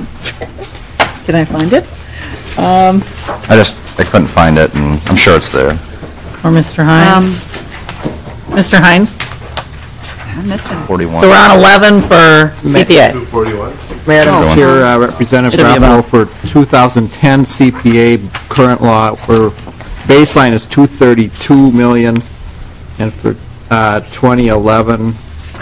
can I find it? Um, I just I couldn't find it, and I'm sure it's there. Or Mister Hines? Um, Mister Hines? I'm missing. forty-one. So we're on eleven for C P A. two forty-one. Madam Chair, uh, Representative It'll be Graffalo, about- for two thousand ten C P A, current law, for baseline is two thirty-two million, and for uh, twenty eleven,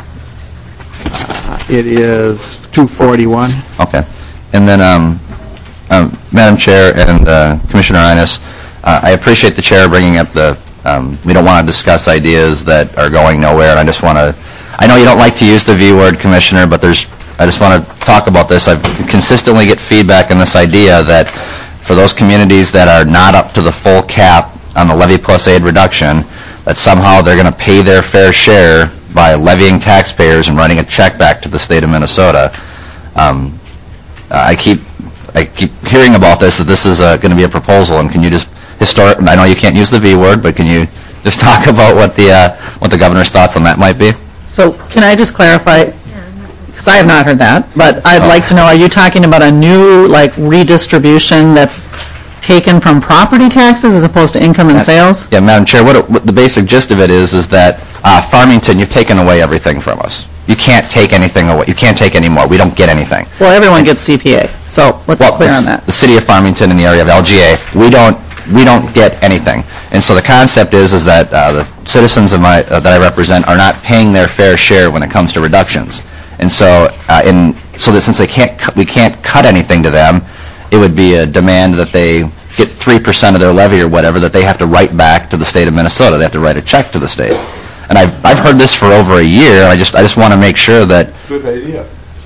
uh, it is two forty-one. Okay. And then, um, um, Madam Chair and uh, Commissioner Innes, uh, I appreciate the Chair bringing up the, um, we don't want to discuss ideas that are going nowhere, and I just want to, I know you don't like to use the V word, Commissioner, but there's, I just want to talk about this. I consistently get feedback on this idea that for those communities that are not up to the full cap on the levy plus aid reduction, that somehow they're going to pay their fair share by levying taxpayers and writing a check back to the state of Minnesota. Um, I keep I keep hearing about this, that this is uh, going to be a proposal, and can you just, historic, I know you can't use the V word, but can you just talk about what the, uh, what the governor's thoughts on that might be? So can I just clarify, because I have not heard that, but I'd like to know, are you talking about a new, like, redistribution that's taken from property taxes as opposed to income and sales? Yeah, Madam Chair, what, it, what the basic gist of it is, is that uh, Farmington, you've taken away everything from us. You can't take anything away. You can't take any more. We don't get anything. Well, everyone gets C P A, so let's Well, be clear the- on that. The city of Farmington in the area of L G A, we don't, we don't get anything. And so the concept is, is that uh, the citizens of my, uh, that I represent are not paying their fair share when it comes to reductions. And so, uh, in, so that since they can't, cu- we can't cut anything to them, it would be a demand that they get three percent of their levy or whatever that they have to write back to the state of Minnesota. They have to write a check to the state. And I've, I've heard this for over a year, and I just, I just want to make sure that, Good idea.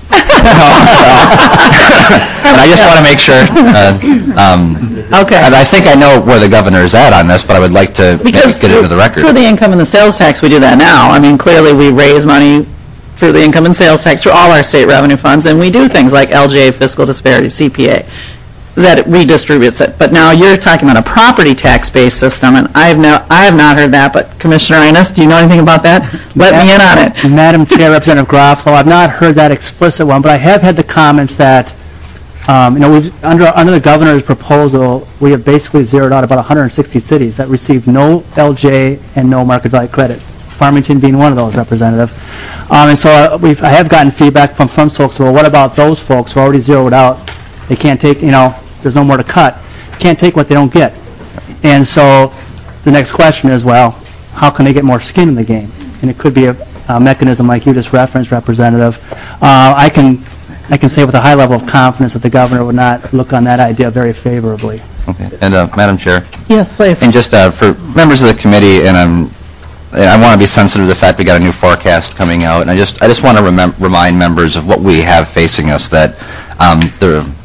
and I just want to make sure, uh, um, Okay. and I think I know where the governor is at on this, but I would like to maybe Because get it into the record. through the income and the sales tax, we do that now. I mean, clearly, we raise money through the income and sales tax, through all our state revenue funds, and we do things like L G A, fiscal disparity, C P A, that it redistributes it. But now you're talking about a property tax-based system, and I have no, I have not heard that, but Commissioner Innes, do you know anything about that? Let me in on it. Madam Chair, Representative Garofalo, I've not heard that explicit one, but I have had the comments that, um, you know, we've, under, under the governor's proposal, we have basically zeroed out about one hundred sixty cities that receive no L J and no market value credit, Farmington being one of those, Representative. Um, and so uh, we've, I have gotten feedback from some folks, well, what about those folks who are already zeroed out? They can't take, you know, there's no more to cut. Can't take what they don't get. And so the next question is, well, how can they get more skin in the game? And it could be a, a mechanism like you just referenced, Representative. Uh, I can I can say with a high level of confidence that the governor would not look on that idea very favorably. Okay. And, uh, Madam Chair, Yes, please. and just uh, for members of the committee, and I'm, and I want to be sensitive to the fact we got a new forecast coming out, and I just, I just want to remem- remind members of what we have facing us, that um, the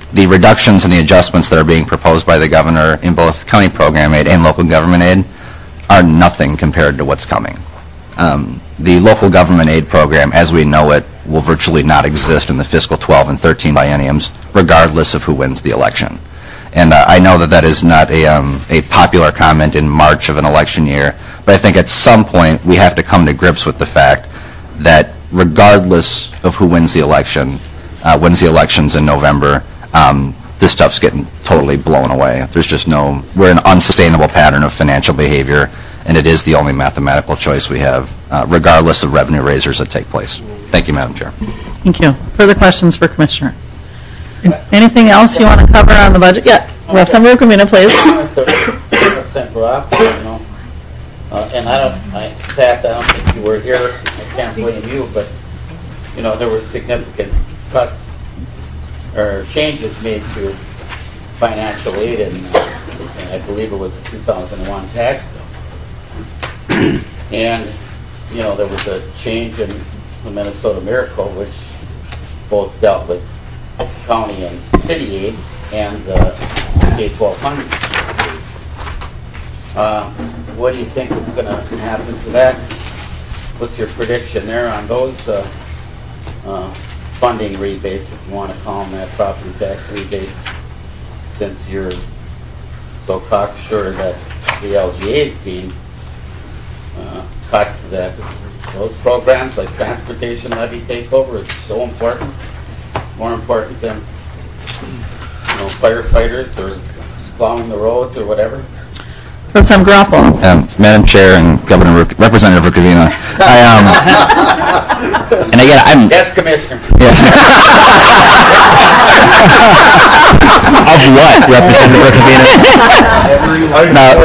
the reductions and the adjustments that are being proposed by the governor in both county program aid and local government aid are nothing compared to what's coming. Um, the local government aid program, as we know it, will virtually not exist in the fiscal twelve and thirteen bienniums, regardless of who wins the election. And uh, I know that that is not a, um, a popular comment in March of an election year, but I think at some point we have to come to grips with the fact that regardless of who wins the election, uh, wins the elections in November, um, this stuff's getting totally blown away. There's just no, we're in an unsustainable pattern of financial behavior, and it is the only mathematical choice we have, uh, regardless of revenue raisers that take place. Thank you, Madam Chair. Thank you. Further questions for Commissioner? Anything else you want to cover on the budget? Yeah, Representative Rukavina, please. Representative Brock, you know, uh, and I don't, I, Pat, I don't think you were here. I can't blame you, but you know there were significant cuts or changes made to financial aid, and, uh, and I believe it was a two thousand one tax bill. And you know there was a change in the Minnesota Miracle, which both dealt with county and city aid and the K twelve funding. Uh, what do you think is going to happen to that? What's your prediction there on those uh, uh, funding rebates, if you want to call them that, property tax rebates, since you're so cocksure that the L G A is being uh, cut to that? Those programs like transportation levy takeover is so important, more important than you know firefighters or plowing the roads or whatever. Representative Garofalo. Um, Madam Chair and Governor Ruk- Representative Rukavina, I um, and again, I'm yes, Commissioner. Yes. Of what, Representative Rukavina? Now,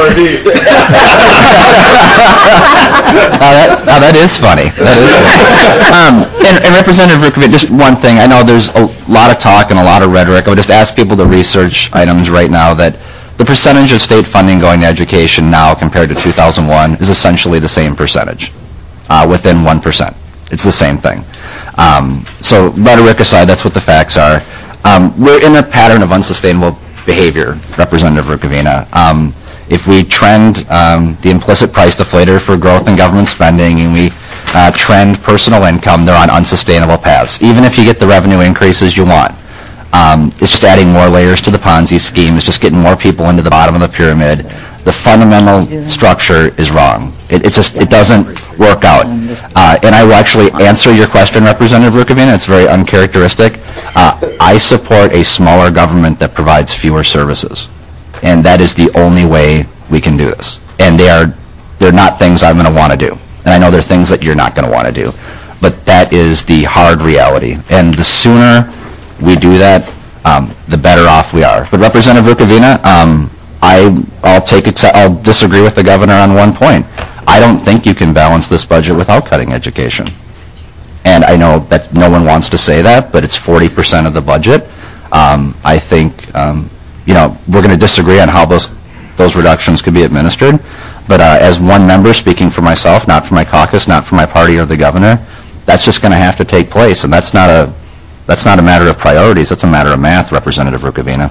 now, that, now that is funny. That is funny. Um, and, and Representative Rukavina, just one thing. I know there's a lot of talk and a lot of rhetoric. I would just ask people to research items right now that the percentage of state funding going to education now compared to two thousand one is essentially the same percentage, uh, within one percent. It's the same thing. Um, so rhetoric aside, that's what the facts are. Um, we're in a pattern of unsustainable behavior, Representative Rukavina. Um, if we trend um, the implicit price deflator for growth in government spending and we uh, trend personal income, they're on unsustainable paths. Even if you get the revenue increases you want. Um, it's just adding more layers to the Ponzi scheme. It's just getting more people into the bottom of the pyramid. The fundamental structure is wrong. It, it's just, it doesn't work out. Uh, and I will actually answer your question, Representative Rukavina. It's very uncharacteristic. Uh, I support a smaller government that provides fewer services. And that is the only way we can do this. And they are, they're not things I'm going to want to do. And I know they're things that you're not going to want to do. But that is the hard reality. And the sooner we do that, um, the better off we are. But Representative Rukavina, um, I, I'll take it. I'll disagree with the governor on one point. I don't think you can balance this budget without cutting education. And I know that no one wants to say that, but it's forty percent of the budget. Um, I think um, you know we're going to disagree on how those those reductions could be administered. But uh, as one member speaking for myself, not for my caucus, not for my party or the governor, that's just going to have to take place, and that's not a That's not a matter of priorities. That's a matter of math, Representative Rukavina.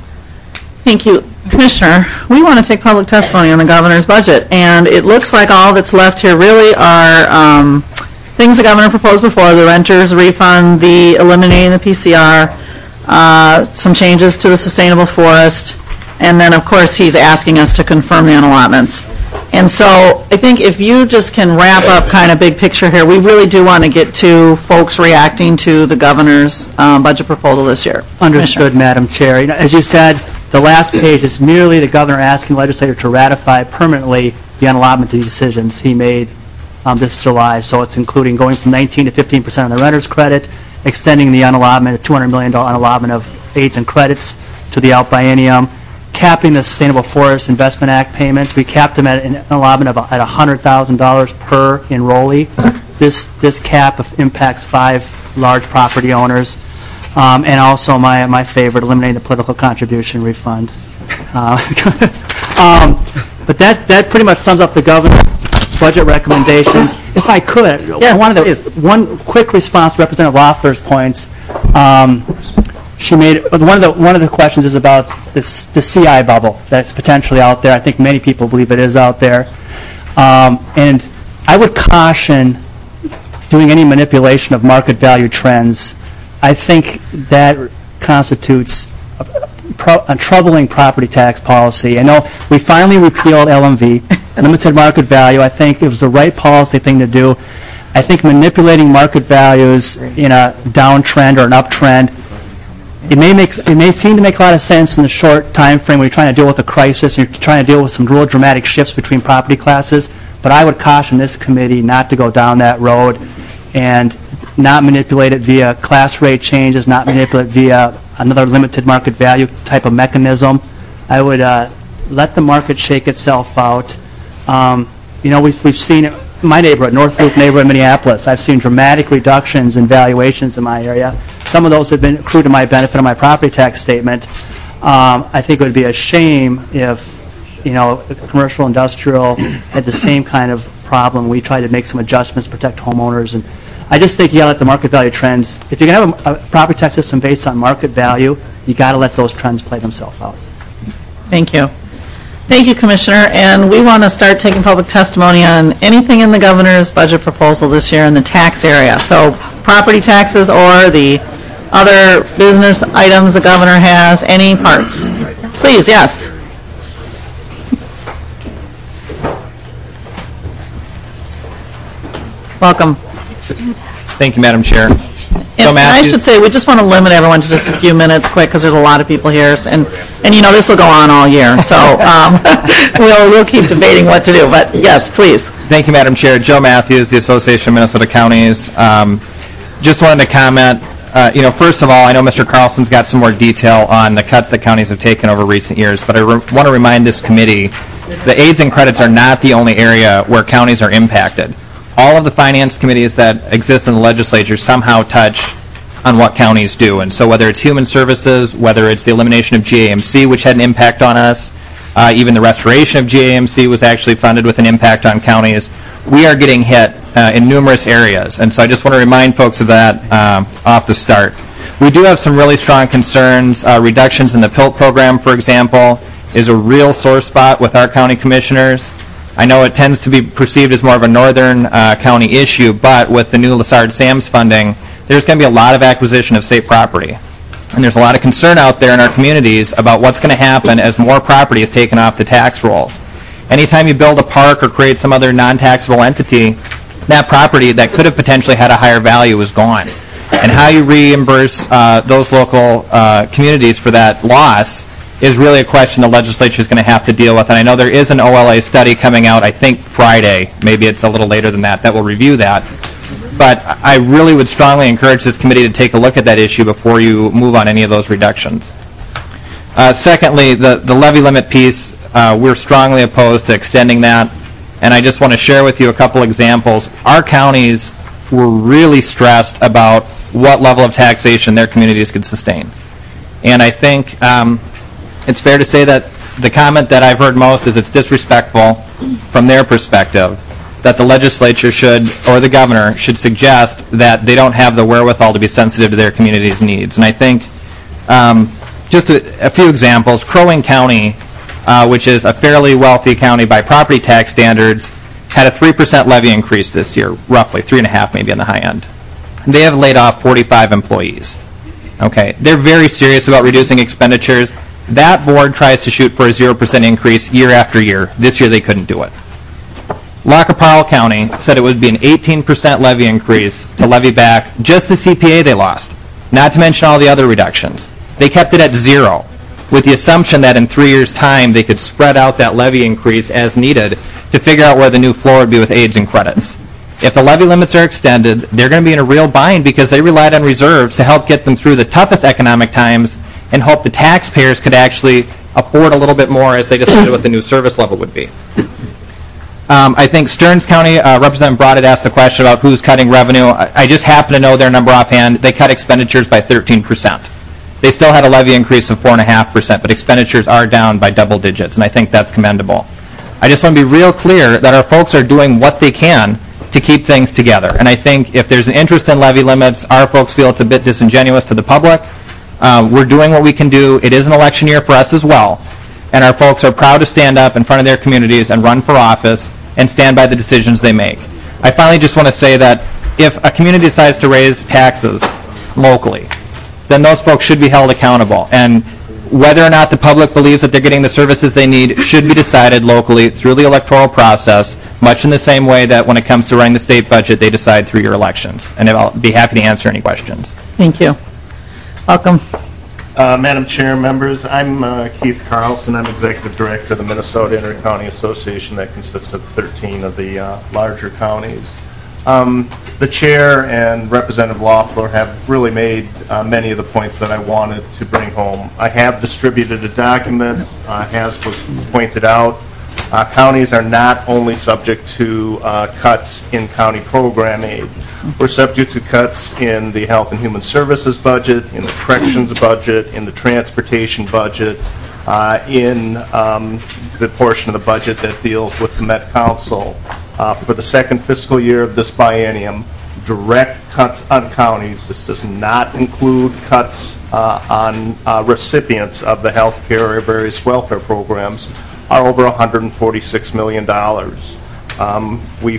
Thank you. Commissioner, we want to take public testimony on the governor's budget, and it looks like all that's left here really are um, things the governor proposed before, the renter's refund, the eliminating the P C R, uh, some changes to the sustainable forest, and then, of course, he's asking us to confirm the unallotments. And so I think if you just can wrap up kind of big picture here, we really do want to get to folks reacting to the governor's um, budget proposal this year. Understood, Madam Chair. You know, as you said, the last page is merely the governor asking the legislature to ratify permanently the unallotment decisions he made um, this July. So it's including going from nineteen to fifteen percent on the renter's credit, extending the unallotment, a two hundred million dollars unallotment of aids and credits to the out biennium, capping the Sustainable Forest Investment Act payments. We capped them at an allotment of at one hundred thousand dollars per enrollee. This this cap impacts five large property owners. Um, and also my my favorite, eliminating the political contribution refund. Uh, um, but that, that pretty much sums up the governor's budget recommendations. If I could, yeah, I wanted to, one quick response to Representative Loeffler's points. Um, she made, one of the, one of the questions is about this, the C I bubble that's potentially out there. I think many people believe it is out there. Um, and I would caution doing any manipulation of market value trends. I think that constitutes a, pro, a troubling property tax policy. I know we finally repealed L M V, limited market value. I think it was the right policy thing to do. I think manipulating market values in a downtrend or an uptrend, it may make it may seem to make a lot of sense in the short time frame when you're trying to deal with a crisis and you're trying to deal with some real dramatic shifts between property classes. But I would caution this committee not to go down that road and not manipulate it via class rate changes, not manipulate it via another limited market value type of mechanism. I would uh, let the market shake itself out. Um, you know, we've, we've seen it. My neighborhood, North Loop neighborhood, Minneapolis, I've seen dramatic reductions in valuations in my area. Some of those have been accrued to my benefit on my property tax statement. Um, I think it would be a shame if, you know, if commercial industrial had the same kind of problem. We tried to make some adjustments to protect homeowners, and I just think you got to let the market value trends. If you're going to have a, a property tax system based on market value, you got to let those trends play themselves out. Thank you. Thank you, Commissioner. And we want to start taking public testimony on anything in the governor's budget proposal this year in the tax area. So property taxes or the other business items the governor has, any parts. Please, yes. Welcome. Thank you, Madam Chair. And I should say, we just want to limit everyone to just a few minutes quick because there's a lot of people here. And, and you know, this will go on all year. So um, we'll, we'll keep debating what to do. But yes, please. Thank you, Madam Chair. Joe Matthews, the Association of Minnesota Counties. Um, just wanted to comment, uh, you know, first of all, I know Mister Carlson's got some more detail on the cuts that counties have taken over recent years. But I re- want to remind this committee the aids and credits are not the only area where counties are impacted. All of the finance committees that exist in the legislature somehow touch on what counties do. And so whether it's human services, whether it's the elimination of G A M C, which had an impact on us, uh, even the restoration of G A M C was actually funded with an impact on counties, we are getting hit uh, in numerous areas. And so I just want to remind folks of that um, off the start. We do have some really strong concerns. Uh, reductions in the P I L T program, for example, is a real sore spot with our county commissioners. I know it tends to be perceived as more of a northern uh, county issue, but with the new Lessard-Sams funding, there's going to be a lot of acquisition of state property. And there's a lot of concern out there in our communities about what's going to happen as more property is taken off the tax rolls. Anytime you build a park or create some other non-taxable entity, that property that could have potentially had a higher value is gone. And how you reimburse uh, those local uh, communities for that loss is really a question the legislature is going to have to deal with. And I know there is an O L A study coming out, I think Friday, maybe it's a little later than that, that will review that. But I really would strongly encourage this committee to take a look at that issue before you move on any of those reductions. Uh, secondly, the, the levy limit piece, uh, we're strongly opposed to extending that. And I just want to share with you a couple examples. Our counties were really stressed about what level of taxation their communities could sustain. And I think um, it's fair to say that the comment that I've heard most is it's disrespectful from their perspective that the legislature should, or the governor, should suggest that they don't have the wherewithal to be sensitive to their community's needs. And I think um, just a, a few examples. Crow Wing County, uh, which is a fairly wealthy county by property tax standards, had a three percent levy increase this year, roughly, three and a half maybe on the high end. They have laid off forty-five employees. Okay, they're very serious about reducing expenditures. That board tries to shoot for a zero percent increase year after year. This year they couldn't do it. Lac Parle County said it would be an eighteen percent levy increase to levy back just the C P A they lost, not to mention all the other reductions. They kept it at zero, with the assumption that in three years' time they could spread out that levy increase as needed to figure out where the new floor would be with aids and credits. If the levy limits are extended, they're going to be in a real bind because they relied on reserves to help get them through the toughest economic times and hope the taxpayers could actually afford a little bit more as they decided what the new service level would be. Um, I think Stearns County, uh, Representative Broad had asked the question about who's cutting revenue. I, I just happen to know their number offhand. They cut expenditures by thirteen percent. They still had a levy increase of four point five percent, but expenditures are down by double digits, and I think that's commendable. I just want to be real clear that our folks are doing what they can to keep things together. And I think if there's an interest in levy limits, our folks feel it's a bit disingenuous to the public. Uh, We're doing what we can do. It is an election year for us as well, and our folks are proud to stand up in front of their communities and run for office and stand by the decisions they make. I finally just want to say that if a community decides to raise taxes locally, then those folks should be held accountable. And whether or not the public believes that they're getting the services they need should be decided locally through the electoral process, much in the same way that when it comes to running the state budget, they decide through your elections. And I'll be happy to answer any questions. Thank you. Welcome. Uh, Madam Chair, members, I'm uh, Keith Carlson. I'm Executive Director of the Minnesota Inter-County Association that consists of thirteen of the uh, larger counties. Um, the Chair and Representative Loeffler have really made uh, many of the points that I wanted to bring home. I have distributed a document, uh, as was pointed out. Uh, counties are not only subject to uh, cuts in county program aid. We're subject to cuts in the Health and Human Services budget, in the corrections budget, in the transportation budget, uh, in um, the portion of the budget that deals with the Met Council. Uh, for the second fiscal year of this biennium, direct cuts on counties. This does not include cuts uh, on uh, recipients of the health care or various welfare programs, are over one hundred forty-six million dollars. Um, we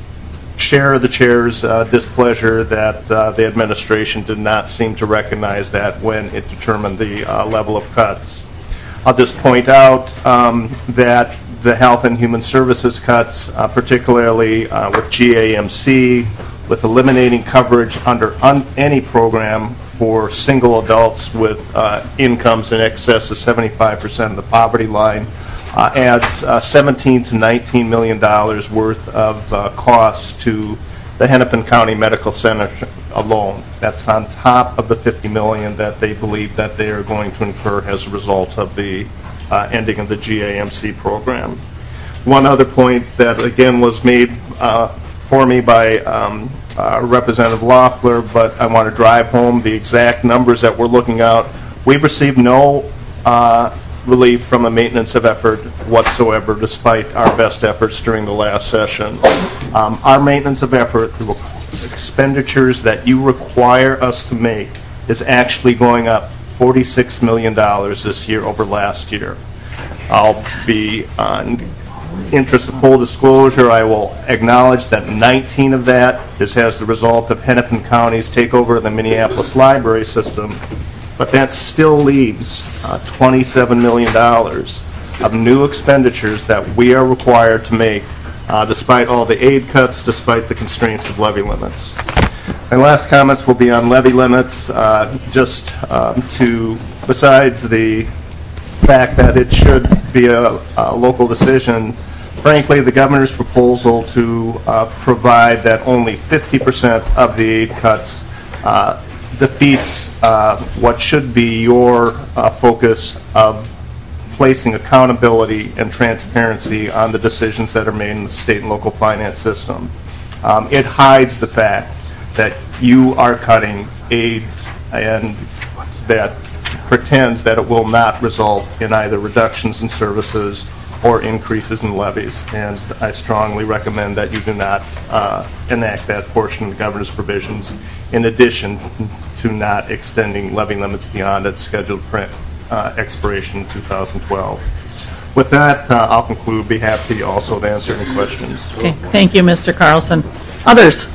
share the Chair's uh, displeasure that uh, the administration did not seem to recognize that when it determined the uh, level of cuts. I'll just point out um, that the Health and Human Services cuts, uh, particularly uh, with G A M C, with eliminating coverage under un any program for single adults with uh, incomes in excess of seventy-five percent of the poverty line, uh, adds uh, seventeen to nineteen million dollars worth of uh, costs to the Hennepin County Medical Center alone. That's on top of the fifty million dollars that they believe that they are going to incur as a result of the uh, ending of the G A M C program. One other point that again was made uh, for me by um, uh, Representative Loeffler, but I want to drive home the exact numbers that we're looking at. We've received no uh, relief from a maintenance of effort whatsoever, despite our best efforts during the last session. Um, our maintenance of effort, the expenditures that you require us to make, is actually going up forty-six million dollars this year over last year. I'll be on interest of full disclosure, I will acknowledge that nineteen of that is as the result of Hennepin County's takeover of the Minneapolis library system, but that still leaves uh, twenty-seven million dollars of new expenditures that we are required to make, uh, despite all the aid cuts, despite the constraints of levy limits. My last comments will be on levy limits, uh, just um, to, besides the fact that it should be a, a local decision, frankly, the governor's proposal to uh, provide that only fifty percent of the aid cuts uh, defeats uh, what should be your uh, focus of placing accountability and transparency on the decisions that are made in the state and local finance system. Um, it hides the fact that you are cutting aids and that pretends that it will not result in either reductions in services or increases in levies. And I strongly recommend that you do not uh, enact that portion of the governor's provisions, in addition to not extending levy limits beyond its scheduled print, uh, expiration in two thousand twelve. With that, uh, I'll conclude. Be happy also to answer any questions. Okay, thank you, Mister Carlson. Others?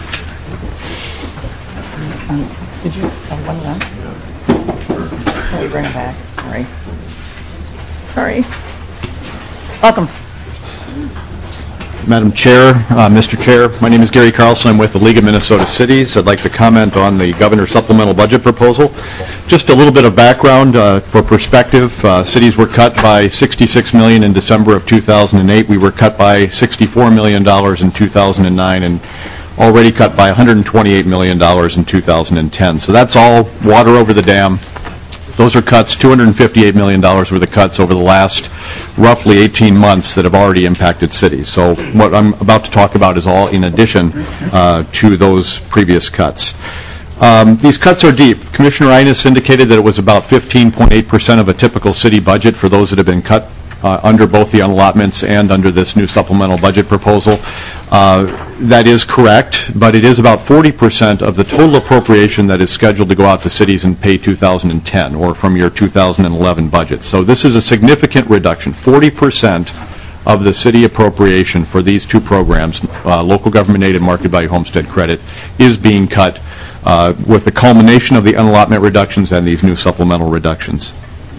Um, did you have one of them? Can we bring it back? Sorry. Sorry. Welcome. Madam Chair, uh, Mister Chair, my name is Gary Carlson. I'm with the League of Minnesota Cities. I'd like to comment on the governor's supplemental budget proposal. Just a little bit of background uh, for perspective. Uh, cities were cut by sixty-six million dollars in December of two thousand eight. We were cut by sixty-four million dollars in two thousand nine and already cut by one hundred twenty-eight million dollars in two thousand ten. So that's all water over the dam. Those are cuts, two hundred fifty-eight million dollars worth of cuts over the last roughly eighteen months that have already impacted cities. So what I'm about to talk about is all in addition uh, to those previous cuts. Um, these cuts are deep. Commissioner Innes indicated that it was about fifteen point eight percent of a typical city budget for those that have been cut uh, under both the unallotments and under this new supplemental budget proposal. Uh, That is correct, but it is about forty percent of the total appropriation that is scheduled to go out to cities in pay two thousand ten, or from your two thousand eleven budget. So this is a significant reduction. forty percent of the city appropriation for these two programs, uh, local government aid and market value homestead credit, is being cut uh, with the culmination of the unallotment reductions and these new supplemental reductions.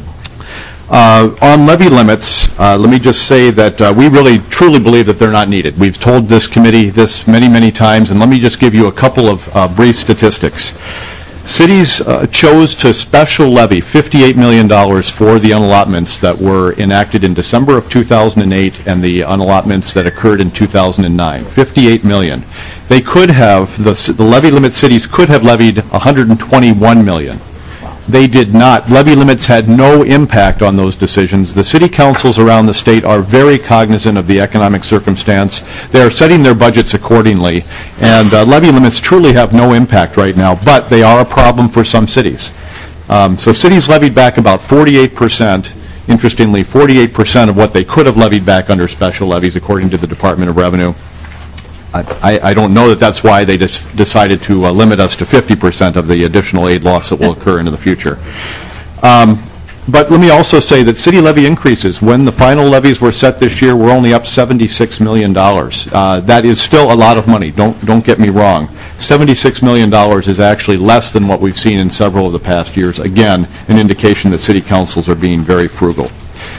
Uh, on levy limits, uh, let me just say that uh, we really truly believe that they're not needed. We've told this committee this many, many times, and let me just give you a couple of uh, brief statistics. Cities uh, chose to special levy fifty-eight million dollars for the unallotments that were enacted in December of two thousand eight and the unallotments that occurred in two thousand nine. fifty-eight million dollars. They could have, the, the levy limit cities could have levied one hundred twenty-one million dollars. They did not. Levy limits had no impact on those decisions. The city councils around the state are very cognizant of the economic circumstance. They are setting their budgets accordingly, and uh, levy limits truly have no impact right now, but they are a problem for some cities. Um, so cities levied back about forty-eight percent, interestingly, forty-eight percent of what they could have levied back under special levies, according to the Department of Revenue. I, I don't know that that's why they just decided to uh, limit us to fifty percent of the additional aid loss that will occur into the future. Um, but let me also say that city levy increases, when the final levies were set this year, were only up seventy-six million dollars. Uh, that is still a lot of money. Don't, don't get me wrong. seventy-six million dollars is actually less than what we've seen in several of the past years. Again, an indication that city councils are being very frugal.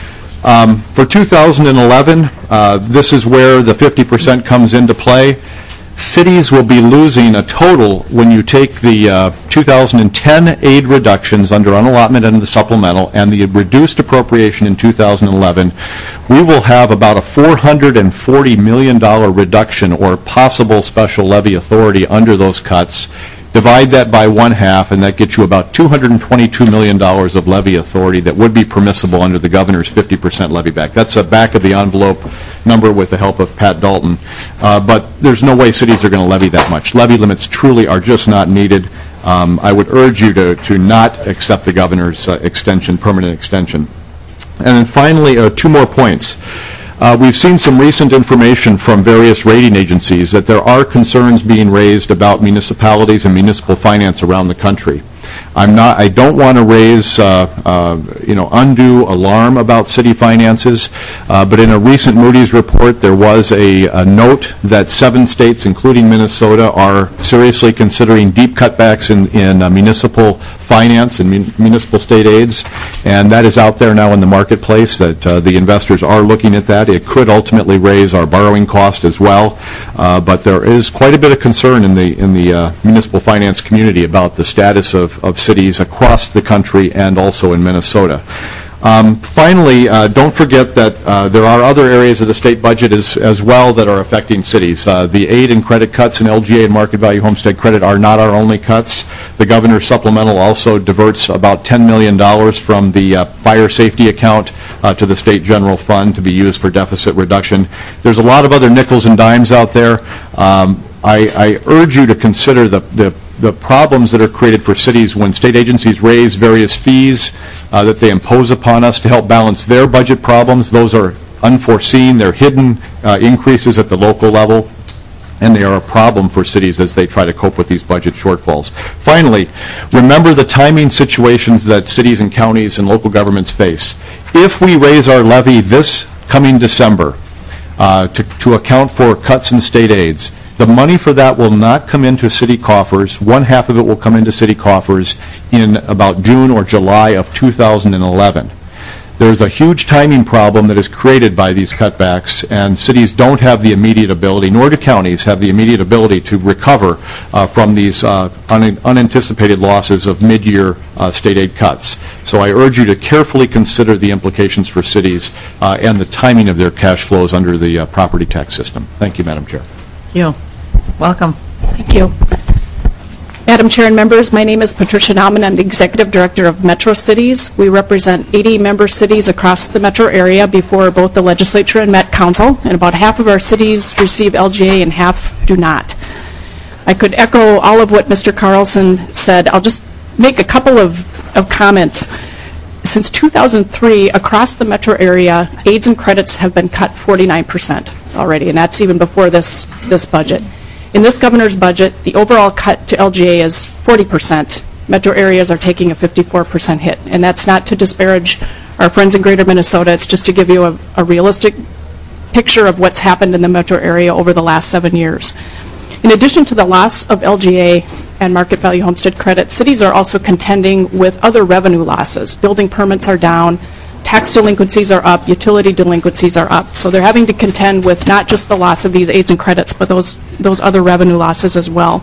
Um, for two thousand eleven, uh, this is where the fifty percent comes into play. Cities will be losing a total, when you take the uh, two thousand ten aid reductions under unallotment and the supplemental and the reduced appropriation in two thousand eleven, we will have about a four hundred forty million dollars reduction or possible special levy authority under those cuts. Divide that by one half, and that gets you about two hundred twenty-two million dollars of levy authority that would be permissible under the governor's fifty percent levy back. That's a back-of-the-envelope number with the help of Pat Dalton. Uh, but there's no way cities are going to levy that much. Levy limits truly are just not needed. Um, I would urge you to, to not accept the governor's uh, extension, permanent extension. And then finally, uh, two more points. Uh, we've seen some recent information from various rating agencies that there are concerns being raised about municipalities and municipal finance around the country. I'm not, I don't want to raise, uh, uh, you know, undue alarm about city finances, uh, but in a recent Moody's report, there was a, a note that seven states, including Minnesota, are seriously considering deep cutbacks in, in uh, municipal finance and mun municipal state aids, and that is out there now in the marketplace, that uh, the investors are looking at that. It could ultimately raise our borrowing cost as well, uh, but there is quite a bit of concern in the, in the uh, municipal finance community about the status of, of cities across the country and also in Minnesota. Um, finally, uh, don't forget that uh, there are other areas of the state budget as, as well that are affecting cities. Uh, the aid and credit cuts in L G A and market value homestead credit are not our only cuts. The governor's supplemental also diverts about ten million dollars from the uh, fire safety account uh, to the state general fund to be used for deficit reduction. There's a lot of other nickels and dimes out there. Um, I, I urge you to consider the, the the problems that are created for cities when state agencies raise various fees uh, that they impose upon us to help balance their budget problems. Those are unforeseen, they're hidden uh, increases at the local level, and they are a problem for cities as they try to cope with these budget shortfalls. Finally, remember the timing situations that cities and counties and local governments face. If we raise our levy this coming December uh, to, to account for cuts in state aids, the money for that will not come into city coffers. One half of it will come into city coffers in about June or July of two thousand eleven. There's a huge timing problem that is created by these cutbacks, and cities don't have the immediate ability, nor do counties have the immediate ability to recover uh, from these uh, un unanticipated losses of mid-year uh, state aid cuts. So I urge you to carefully consider the implications for cities uh, and the timing of their cash flows under the uh, property tax system. Thank you, Madam Chair. Thank you. Welcome. Thank you. Madam Chair and members, my name is Patricia Nauman. I'm the Executive Director of Metro Cities. We represent eighty member cities across the metro area before both the legislature and Met Council, and about half of our cities receive L G A and half do not. I could echo all of what Mister Carlson said. I'll just make a couple of, of comments. since two thousand three, across the metro area, aids and credits have been cut forty-nine percent already, and that's even before this, this budget. In this governor's budget, the overall cut to L G A is forty percent. Metro areas are taking a fifty-four percent hit, and that's not to disparage our friends in greater Minnesota. It's just to give you a, a realistic picture of what's happened in the metro area over the last seven years. In addition to the loss of L G A and market value homestead credit, cities are also contending with other revenue losses. Building permits are down, tax delinquencies are up, utility delinquencies are up. So they're having to contend with not just the loss of these aids and credits, but those, those other revenue losses as well.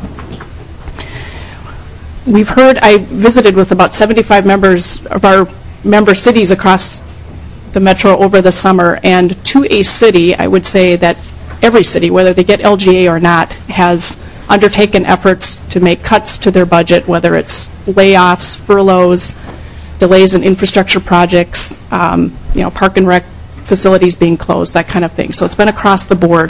We've heard, I visited with about seventy-five members of our member cities across the metro over the summer, and to a city, I would say that every city, whether they get L G A or not, has undertaken efforts to make cuts to their budget, whether it's layoffs, furloughs, delays in infrastructure projects, um, you know, park and rec facilities being closed, that kind of thing. So it's been across the board.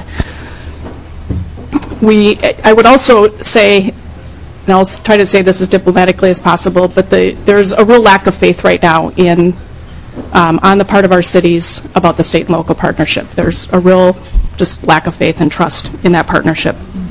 We, I would also say, and I'll try to say this as diplomatically as possible, but the, there's a real lack of faith right now in, um, on the part of our cities about the state and local partnership. There's a real just lack of faith and trust in that partnership.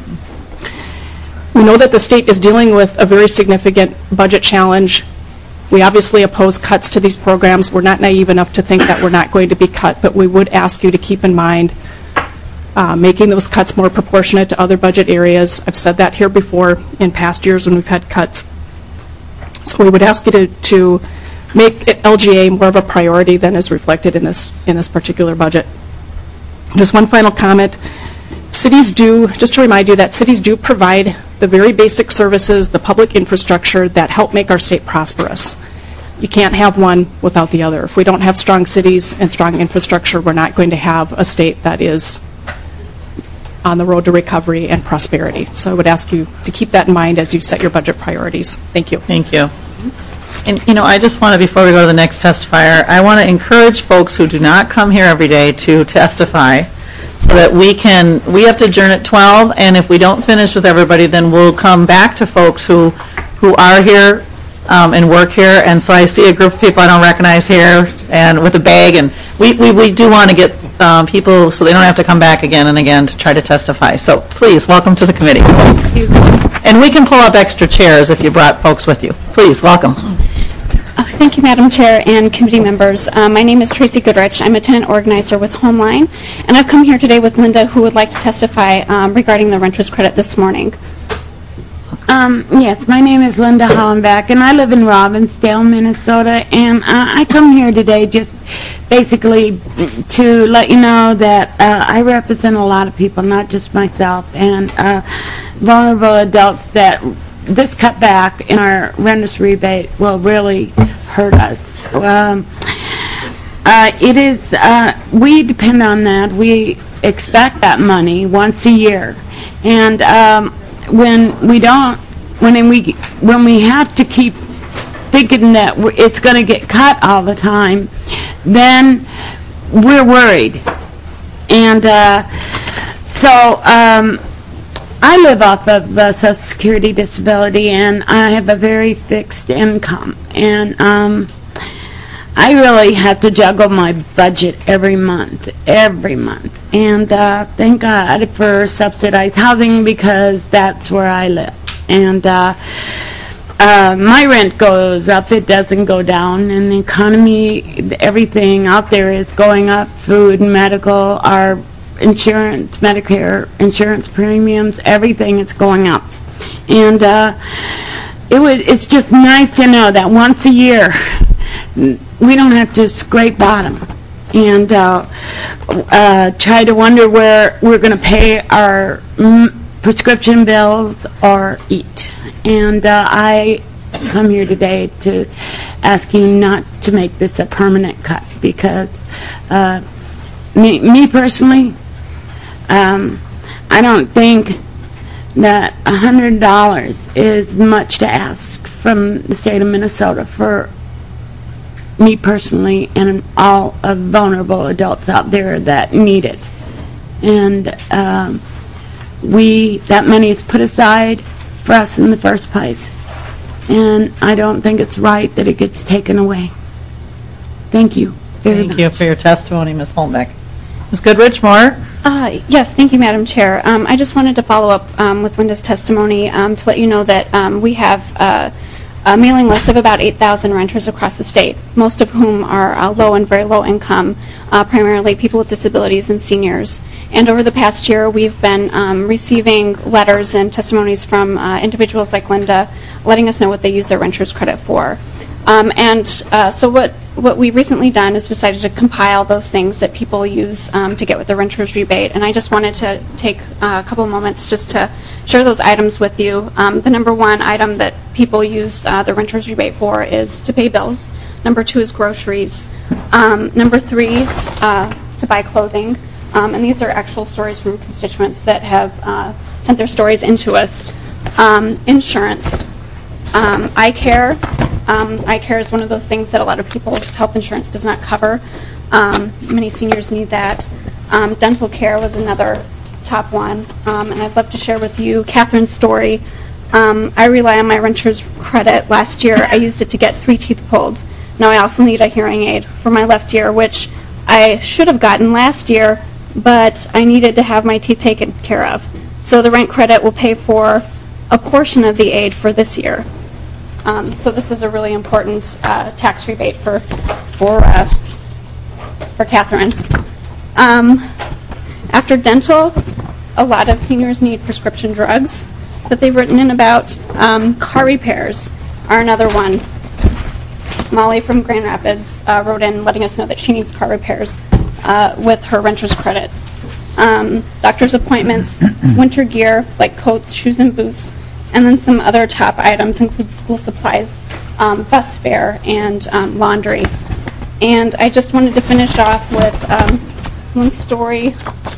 We know that the state is dealing with a very significant budget challenge. We obviously oppose cuts to these programs. We're not naive enough to think that we're not going to be cut, but we would ask you to keep in mind uh, making those cuts more proportionate to other budget areas. I've said that here before in past years when we've had cuts. So we would ask you to, to make L G A more of a priority than is reflected in this, in this particular budget. Just one final comment. Cities do, just to remind you that cities do provide the very basic services, the public infrastructure that help make our state prosperous. You can't have one without the other. If we don't have strong cities and strong infrastructure, we're not going to have a state that is on the road to recovery and prosperity. So I would ask you to keep that in mind as you set your budget priorities. Thank you. Thank you. And, you know, I just want to, before we go to the next testifier, I want to encourage folks who do not come here every day to testify so that we can, we have to adjourn at twelve, and if we don't finish with everybody, then we'll come back to folks who, who are here um, and work here. And so I see a group of people I don't recognize here and with a bag, and we, we, we do want to get um, people so they don't have to come back again and again to try to testify. So please, welcome to the committee. And we can pull up extra chairs if you brought folks with you. Please, welcome. Thank you, Madam Chair and committee members. Um, my name is Tracy Goodrich. I'm a tenant organizer with Homeline, and I've come here today with Linda, who would like to testify um, regarding the renter's credit this morning. Um, yes, my name is Linda Hollenbeck, and I live in Robbinsdale, Minnesota, and uh, I come here today just basically to let you know that uh, I represent a lot of people, not just myself, and uh, vulnerable adults that this cutback in our renter's rebate will really hurt us. Um, uh, it is, uh, we depend on that. We expect that money once a year. And um, when we don't, when we, when we have to keep thinking that it's going to get cut all the time, then we're worried. And uh, so, um, I live off of uh, Social Security disability, and I have a very fixed income, and um, I really have to juggle my budget every month, every month, and uh, thank God for subsidized housing because that's where I live, and uh, uh, my rent goes up, it doesn't go down, and the economy, everything out there is going up, food, medical, our insurance, Medicare insurance premiums, everything is going up. And uh, it would, it's just nice to know that once a year we don't have to scrape bottom and uh, uh, try to wonder where we're going to pay our mm, prescription bills or eat. And uh, I come here today to ask you not to make this a permanent cut because uh, me, me personally, Um, I don't think that one hundred dollars is much to ask from the state of Minnesota for me personally and all of vulnerable adults out there that need it. And um, we, that money is put aside for us in the first place. And I don't think it's right that it gets taken away. Thank you very much. Thank you for your testimony, Miz Holmbeck. Miz Goodrich, more? Uh, Yes, thank you, Madam Chair. Um, I just wanted to follow up um, with Linda's testimony um, to let you know that um, we have uh, a mailing list of about eight thousand renters across the state, most of whom are uh, low and very low income, uh, primarily people with disabilities and seniors. And over the past year, we've been um, receiving letters and testimonies from uh, individuals like Linda letting us know what they use their renter's credit for. Um, and uh, so what, what we've recently done is decided to compile those things that people use um, to get with the renter's rebate. And I just wanted to take uh, a couple of moments just to share those items with you. Um, the number one item that people use uh, the renter's rebate for is to pay bills. Number two is groceries. Um, number three, uh, to buy clothing. Um, and these are actual stories from constituents that have uh, sent their stories into us. Um, insurance. Um, eye care. Um, eye care is one of those things that a lot of people's health insurance does not cover. Um, many seniors need that. Um, dental care was another top one. Um, and I'd love to share with you Catherine's story. Um, I rely on my renter's credit. Last year, I used it to get three teeth pulled. Now I also need a hearing aid for my left ear, which I should have gotten last year, but I needed to have my teeth taken care of. So the rent credit will pay for a portion of the aid for this year. Um, so this is a really important uh, tax rebate for for uh, for Catherine. Um, after dental, a lot of seniors need prescription drugs that they've written in about. Um, car repairs are another one. Molly from Grand Rapids uh, wrote in letting us know that she needs car repairs uh, with her renter's credit. Um, doctor's appointments, winter gear like coats, shoes, and boots. And then some other top items include school supplies, um, bus fare, and um, laundry. And I just wanted to finish off with um, one story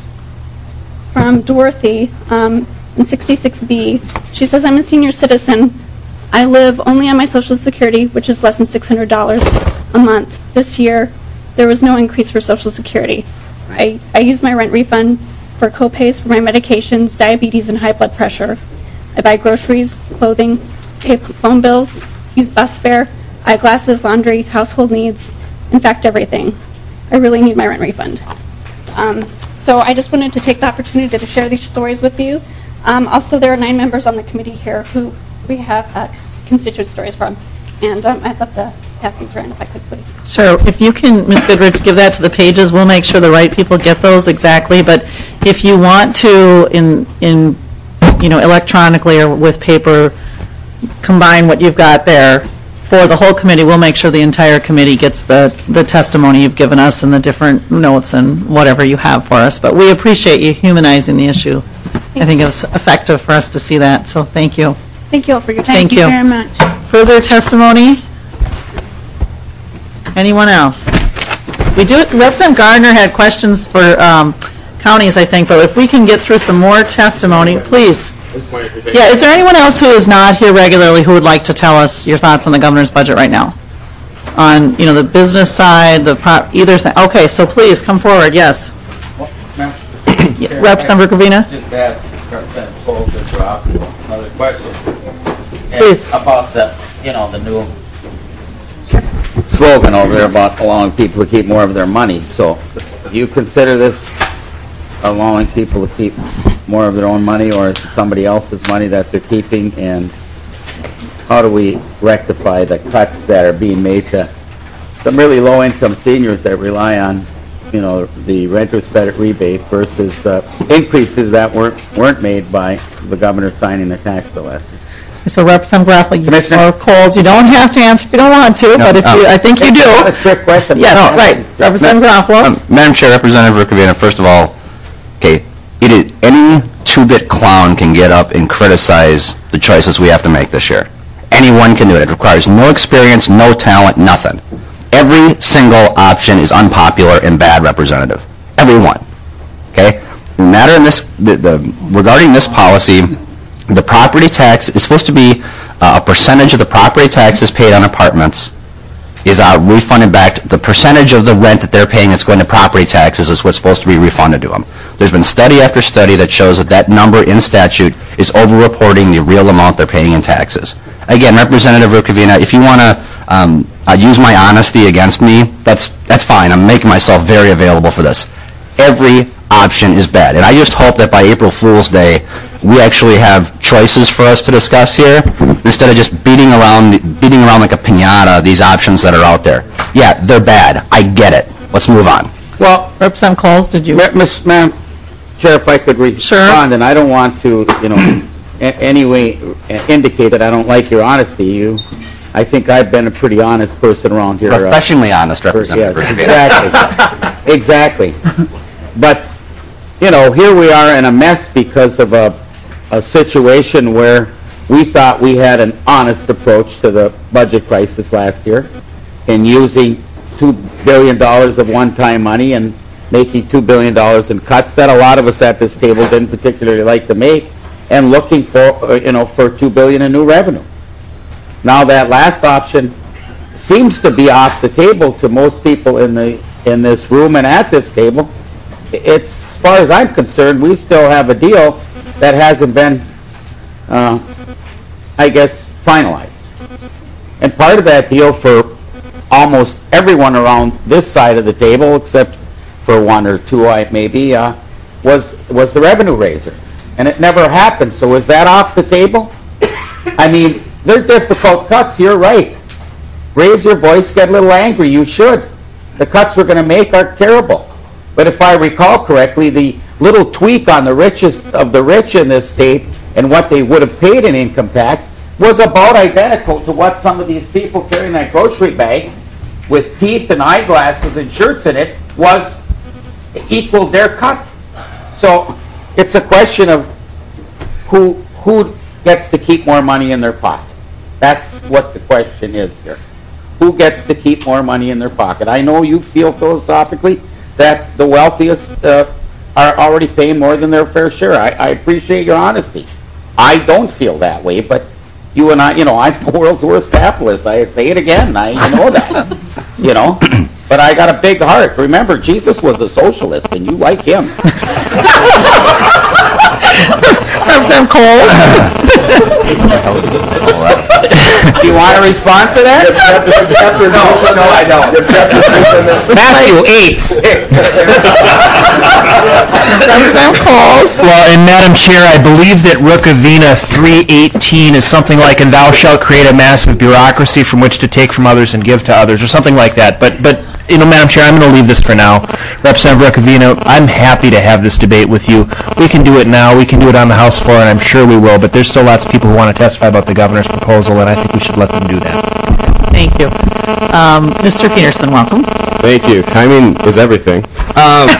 from Dorothy um, in sixty-six B. She says, I'm a senior citizen. I live only on my Social Security, which is less than six hundred dollars a month. This year, there was no increase for Social Security. I, I use my rent refund for co-pays for my medications, diabetes, and high blood pressure. I buy groceries, clothing, pay phone bills, use bus fare, eyeglasses, laundry, household needs, in fact, everything. I really need my rent refund. Um, so I just wanted to take the opportunity to share these stories with you. Um, also, there are nine members on the committee here who we have uh, constituent stories from. And um, I'd love to pass these around if I could, please. Sure. If you can, Miz Goodrich, give that to the pages, we'll make sure the right people get those exactly. But if you want to, in in you know, electronically or with paper, combine what you've got there for the whole committee, we'll make sure the entire committee gets the, the testimony you've given us and the different notes and whatever you have for us. But we appreciate you humanizing the issue. I think it was effective for us to see that, so thank you. Thank you all for your time. Thank you. Thank you very much. Further testimony? Anyone else? We do, Representative Gardner had questions for um, counties, I think, but if we can get through some more testimony, please. Yeah, is there anyone else who is not here regularly who would like to tell us your thoughts on the governor's budget right now? On, you know, the business side, the prop, either thing. Okay, so please come forward. Yes. Yeah, Representative Gravina. Just ask Representative Colvin Rock another question. Please. It's about the, you know, the new slogan over there about allowing people to keep more of their money. So, do you consider this allowing people to keep more of their own money, or is it somebody else's money that they're keeping? And how do we rectify the cuts that are being made to some really low-income seniors that rely on, you know, the renter's credit rebate versus uh, increases that weren't weren't made by the governor signing the tax bill last year? So Representative Grafley, Commissioner Coles, you don't have to answer if you don't want to, No, but if um, you, I think you do. It's not a trick question. Yeah, no, right. Representative Grafley. Um, Madam Chair, Representative Rukavina, first of all, okay, it is, any two-bit clown can get up and criticize the choices we have to make this year. Anyone can do it. It requires no experience, no talent, nothing. Every single option is unpopular and bad, Representative. Every one. Okay? The matter in this, the, the, regarding this policy, the property tax is supposed to be uh, a percentage of the property taxes paid on apartments is uh, refunded back. The percentage of the rent that they're paying that's going to property taxes is what's supposed to be refunded to them. There's been study after study that shows that that number in statute is over-reporting the real amount they're paying in taxes. Again, Representative Rukavina, if you want to um, uh, use my honesty against me, that's, that's fine. I'm making myself very available for this. Every option is bad. And I just hope that by April Fool's Day, we actually have choices for us to discuss here, instead of just beating around, the- beating around like a piñata, these options that are out there. Yeah, they're bad. I get it. Let's move on. Well, Representative Coles, did you? Miz Madam Chair, if I could respond, and I don't want to, you know, a- anyway uh, indicate that I don't like your honesty. You, I think I've been a pretty honest person around here. uh, Professionally honest, Representative. Yes, exactly, exactly. But, you know, here we are in a mess because of a, a situation where we thought we had an honest approach to the budget crisis last year in using two billion dollars of one-time money and making two billion dollars in cuts that a lot of us at this table didn't particularly like to make, and looking for, uh, you know, for two billion dollars in new revenue. Now that last option seems to be off the table to most people in the in this room and at this table. It's, as far as I'm concerned, we still have a deal that hasn't been, uh, I guess, finalized. And part of that deal for almost everyone around this side of the table, except for one or two, I maybe, uh, was was the revenue raiser, and it never happened. So is that off the table? I mean, they're difficult cuts. You're right. Raise your voice, get a little angry. You should. The cuts we're going to make are terrible. But if I recall correctly, the little tweak on the richest of the rich in this state and what they would have paid in income tax was about identical to what some of these people carrying that grocery bag with teeth and eyeglasses and shirts in it was equaled their cut. So it's a question of who who gets to keep more money in their pocket. That's what the question is here. Who gets to keep more money in their pocket? I know you feel philosophically that the wealthiest uh, are already paying more than their fair share. I, I appreciate your honesty. I don't feel that way, but you and I, you know, I'm the world's worst capitalist. I say it again. I know that, you know. But I got a big heart. Remember, Jesus was a socialist, and you like him. Representative Cole? Do you want to respond to that? No, no, I don't. Matthew eight. Representative Coles? Well, and Madam Chair, I believe that Rukavina three eighteen is something like, "And thou shalt create a massive bureaucracy from which to take from others and give to others," or something like that. But, but you know, Madam Chair, I'm going to leave this for now. Representative Rukavina, I'm happy to have this debate with you. We can do it now. We can do it on the House floor, and I'm sure we will. But there's still lots of people who want to testify about the governor's proposal, and I think we should let them do that. Thank you. Um, Mister Peterson, welcome. Thank you. Timing is everything. Um,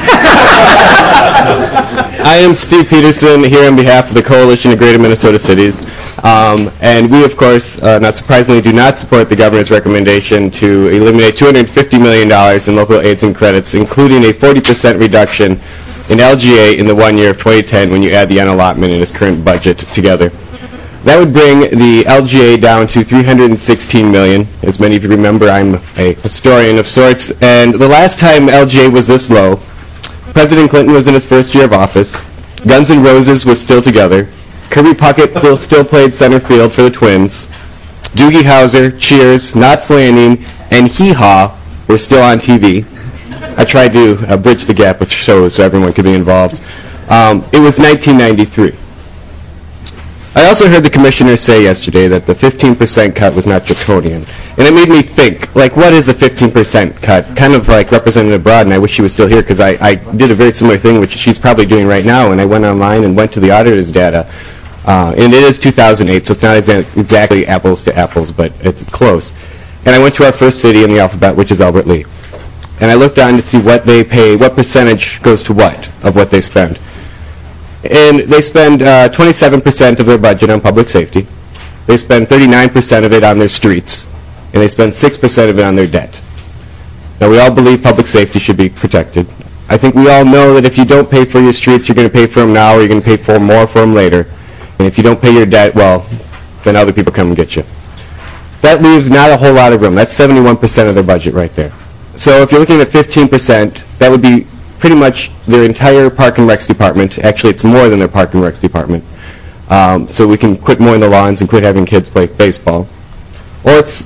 I am Steve Peterson here on behalf of the Coalition of Greater Minnesota Cities. Um, and we, of course, uh, not surprisingly, do not support the governor's recommendation to eliminate two hundred fifty million dollars in local aids and credits, including a forty percent reduction in L G A in the one year of twenty ten when you add the unallotment in its current budget together. That would bring the L G A down to three hundred sixteen million dollars. As many of you remember, I'm a historian of sorts, and the last time L G A was this low, President Clinton was in his first year of office, Guns N' Roses was still together, Kirby Puckett still, still played center field for the Twins, Doogie Howser, Cheers, Knots Landing, and Hee Haw were still on T V. I tried to uh, bridge the gap with shows so everyone could be involved. Um, it was nineteen ninety-three. I also heard the commissioner say yesterday that the fifteen percent cut was not draconian. And it made me think, like, what is a fifteen percent cut? Kind of like Representative Broad, and I wish she was still here because I, I did a very similar thing, which she's probably doing right now, and I went online and went to the auditor's data. Uh, and it is two thousand eight, so it's not exa- exactly apples to apples, but it's close. And I went to our first city in the alphabet, which is Albert Lea. And I looked on to see what they pay, what percentage goes to what of what they spend. And they spend uh, twenty-seven percent of their budget on public safety. They spend thirty-nine percent of it on their streets. And they spend six percent of it on their debt. Now, we all believe public safety should be protected. I think we all know that if you don't pay for your streets, you're going to pay for them now, or you're going to pay for more for them later. And if you don't pay your debt, well, then other people come and get you. That leaves not a whole lot of room. That's seventy-one percent of their budget right there. So if you're looking at fifteen percent, that would be pretty much their entire Park and Recs department. Actually, it's more than their Park and Recs department. Um, so we can quit mowing the lawns and quit having kids play baseball. Or it's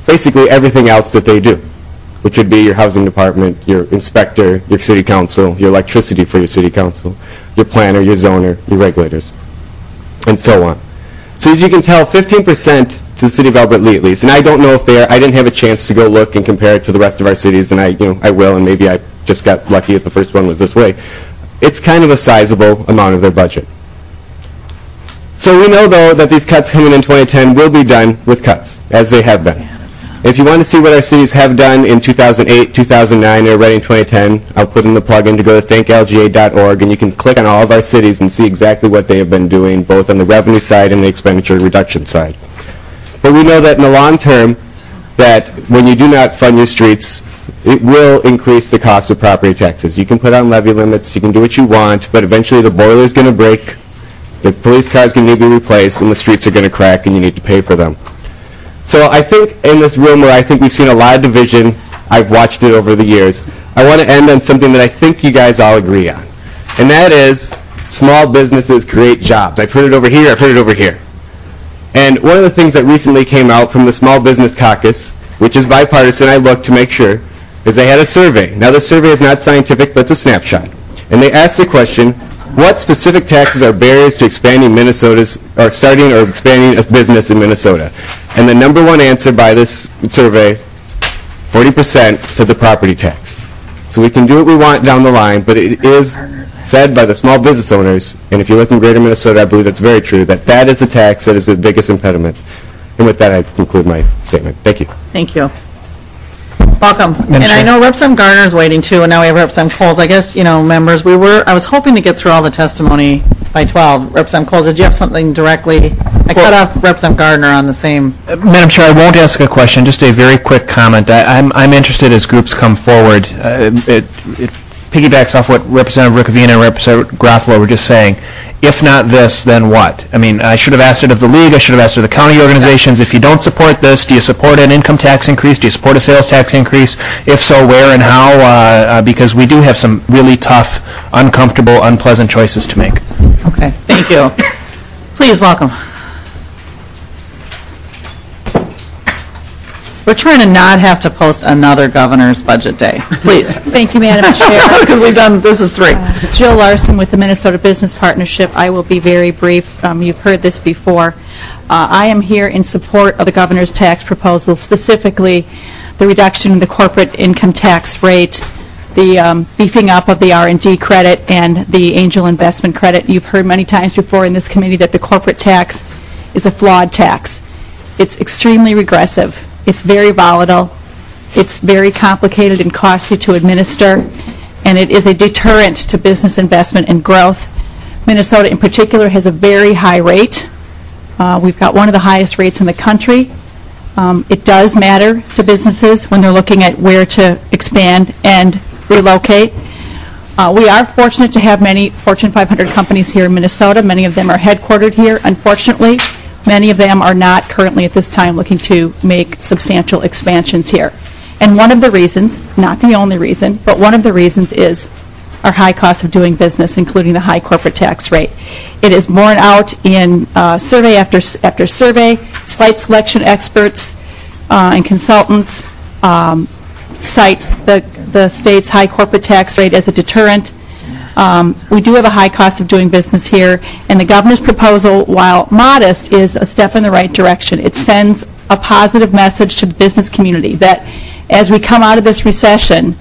basically everything else that they do, which would be your housing department, your inspector, your city council, your electricity for your city council, your planner, your zoner, your regulators, and so on. So as you can tell, fifteen percent to the city of Albert Lee at least, and I don't know if they're, I didn't have a chance to go look and compare it to the rest of our cities, and I, you know, I will, and maybe I just got lucky if the first one was this way. It's kind of a sizable amount of their budget. So we know, though, that these cuts coming in twenty ten will be done with cuts, as they have been. If you want to see what our cities have done in two thousand eight, two thousand nine, or ready in twenty ten, I'll put in the plug-in to go to thank L G A dot org, and you can click on all of our cities and see exactly what they have been doing, both on the revenue side and the expenditure reduction side. But we know that in the long term, that when you do not fund your streets, it will increase the cost of property taxes. You can put on levy limits, you can do what you want, but eventually the boiler is going to break, the police car is going to need to be replaced, and the streets are going to crack, and you need to pay for them. So I think in this room where I think we've seen a lot of division, I've watched it over the years, I want to end on something that I think you guys all agree on. And that is, small businesses create jobs. I've heard it over here, I've heard it over here. And one of the things that recently came out from the Small Business Caucus, which is bipartisan, I looked to make sure, is they had a survey. Now this survey is not scientific, but it's a snapshot. And they asked the question, what specific taxes are barriers to expanding Minnesota's, or starting or expanding a business in Minnesota? And the number one answer by this survey, forty percent, said the property tax. So we can do what we want down the line, but it is said by the small business owners, and if you look in greater Minnesota, I believe that's very true, that that is the tax that is the biggest impediment. And with that, I conclude my statement. Thank you. Thank you. Welcome. And I know Representative Garner's waiting too, and now we have Representative Coles. I guess, you know, members, we were, I was hoping to get through all the testimony by twelve. Representative Coles, did you have something directly? I cut off Representative Gardner on the same. Madam Chair, I won't ask a question, just a very quick comment. I, I'm, I'm interested as groups come forward. Uh, it, it piggybacks off what Representative Rukavina and Representative Garofalo were just saying. If not this, then what? I mean, I should have asked it of the league, I should have asked it of the county organizations. If you don't support this, do you support an income tax increase? Do you support a sales tax increase? If so, where and how? Uh, uh, because we do have some really tough, uncomfortable, unpleasant choices to make. Okay, thank you. Please welcome. We're trying to not have to post another governor's budget day. Please. Thank you, Madam Chair. Because we've done, this is three. Uh, Jill Larson with the Minnesota Business Partnership. I will be very brief. Um, you've heard this before. Uh, I am here in support of the governor's tax proposal, specifically the reduction in the corporate income tax rate, the um, beefing up of the R and D credit, and the angel investment credit. You've heard many times before in this committee that the corporate tax is a flawed tax. It's extremely regressive. It's very volatile, it's very complicated and costly to administer, and it is a deterrent to business investment and growth. Minnesota in particular has a very high rate. Uh, we've got one of the highest rates in the country. Um, it does matter to businesses when they're looking at where to expand and relocate. Uh, we are fortunate to have many Fortune five hundred companies here in Minnesota. Many of them are headquartered here. Unfortunately, many of them are not currently at this time looking to make substantial expansions here. And one of the reasons, not the only reason, but one of the reasons is our high cost of doing business, including the high corporate tax rate. It is borne out in uh, survey after, after survey. Site selection experts uh, and consultants um, cite the, the state's high corporate tax rate as a deterrent. Um, we do have a high cost of doing business here, and the governor's proposal, while modest, is a step in the right direction. It sends a positive message to the business community that as we come out of this recession,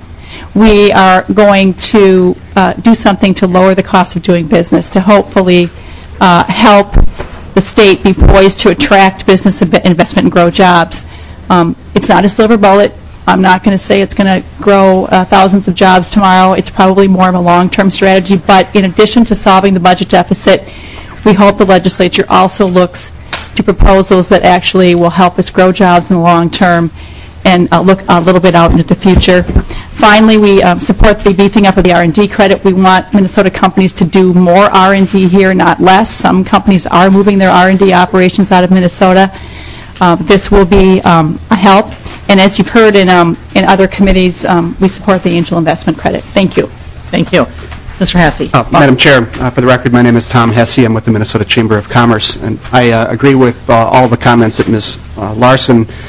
we are going to uh, do something to lower the cost of doing business, to hopefully uh, help the state be poised to attract business investment and grow jobs. Um, it's not a silver bullet. I'm not going to say it's going to grow uh, thousands of jobs tomorrow. It's probably more of a long-term strategy. But in addition to solving the budget deficit, we hope the legislature also looks to proposals that actually will help us grow jobs in the long term and uh, look a little bit out into the future. Finally, we um, support the beefing up of the R and D credit. We want Minnesota companies to do more R and D here, not less. Some companies are moving their R and D operations out of Minnesota. Uh, this will be um, a help. And as you've heard in, um, in other committees, um, we support the angel investment credit. Thank you. Thank you. Mister Hesse. Uh, Madam Chair, uh, for the record, my name is Tom Hesse. I'm with the Minnesota Chamber of Commerce. And I uh, agree with uh, all the comments that Miz Uh, Larson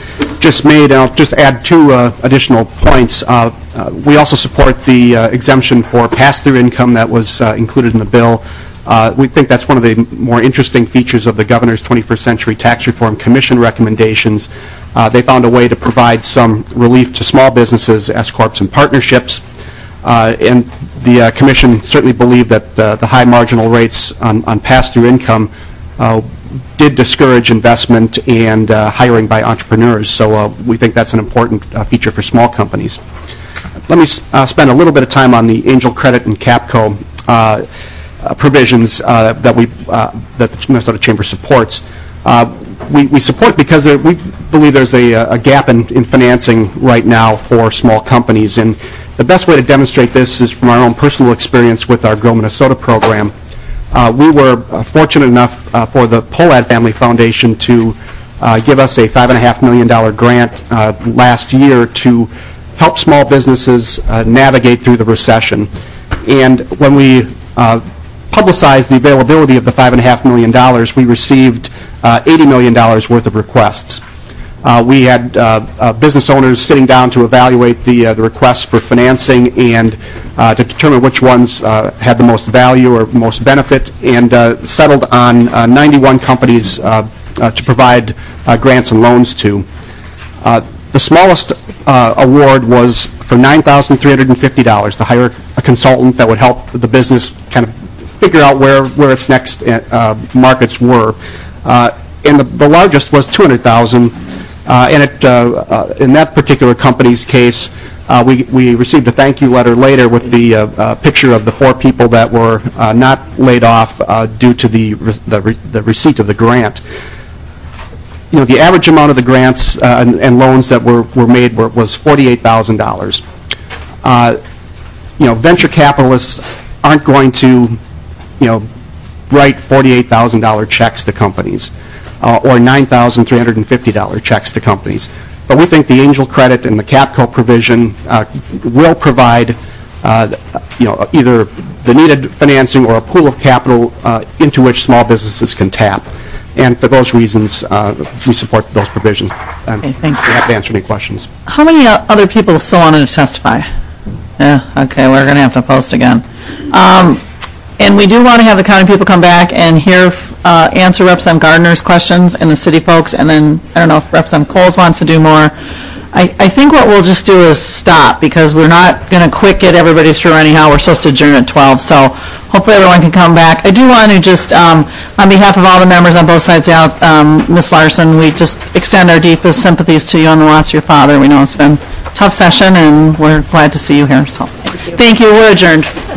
just made, and I'll just add two uh, additional points. Uh, uh, We also support the uh, exemption for pass-through income that was uh, included in the bill. Uh, We think that's one of the more interesting features of the Governor's twenty-first Century Tax Reform Commission recommendations. Uh, They found a way to provide some relief to small businesses, S-corps, and partnerships. Uh, And the uh, Commission certainly believed that uh, the high marginal rates on on pass-through income uh, did discourage investment and uh, hiring by entrepreneurs. So uh, we think that's an important uh, feature for small companies. Let me uh, spend a little bit of time on the Angel Credit and Capco uh, uh, provisions uh, that we uh, that the Minnesota Chamber supports. Uh, we, we support because there, we believe there's a, a gap in, in financing right now for small companies, and the best way to demonstrate this is from our own personal experience with our Grow Minnesota program. Uh, we were uh, fortunate enough uh, for the Polad Family Foundation to uh, give us a five and a half million dollar grant uh, last year to help small businesses uh, navigate through the recession. And when we uh, publicized the availability of the five and a half million dollars, we received uh, eighty million dollars worth of requests. Uh, we had uh, uh, business owners sitting down to evaluate the, uh, the requests for financing and uh, to determine which ones uh, had the most value or most benefit, and uh, settled on uh, ninety-one companies uh, uh, to provide uh, grants and loans to. Uh, the smallest uh, award was for nine thousand three hundred fifty dollars to hire a consultant that would help the business kind of figure out where, where its next uh, markets were. Uh, and the, the largest was two hundred thousand dollars. Uh, and it, uh, uh, in that particular company's case, uh, we, we received a thank you letter later with the uh, uh, picture of the four people that were uh, not laid off uh, due to the, re the, re the receipt of the grant. You know, the average amount of the grants uh, and, and loans that were, were made were, was forty-eight thousand dollars. Uh, you know, venture capitalists aren't going to, you know, write forty-eight thousand dollar checks to companies. Uh, or nine thousand three hundred fifty dollar checks to companies. But we think the Angel Credit and the Capco provision uh, will provide uh, you know, either the needed financing or a pool of capital uh, into which small businesses can tap. And for those reasons, uh, we support those provisions. And okay, thank you. We have to answer any questions. How many uh, other people still wanted to testify? Yeah, okay, we're going to have to post again. Um, and we do want to have the county people come back and hear Uh, answer Representative Gardner's questions and the city folks, and then I don't know if Representative Coles wants to do more. I, I think what we'll just do is stop, because we're not going to quick get everybody through anyhow. We're supposed to adjourn at twelve, so hopefully everyone can come back. I do want to just, um, on behalf of all the members on both sides out, um, Miz Larson, we just extend our deepest sympathies to you on the loss of your father. We know it's been a tough session, and we're glad to see you here. So, thank you. Thank you. We're adjourned.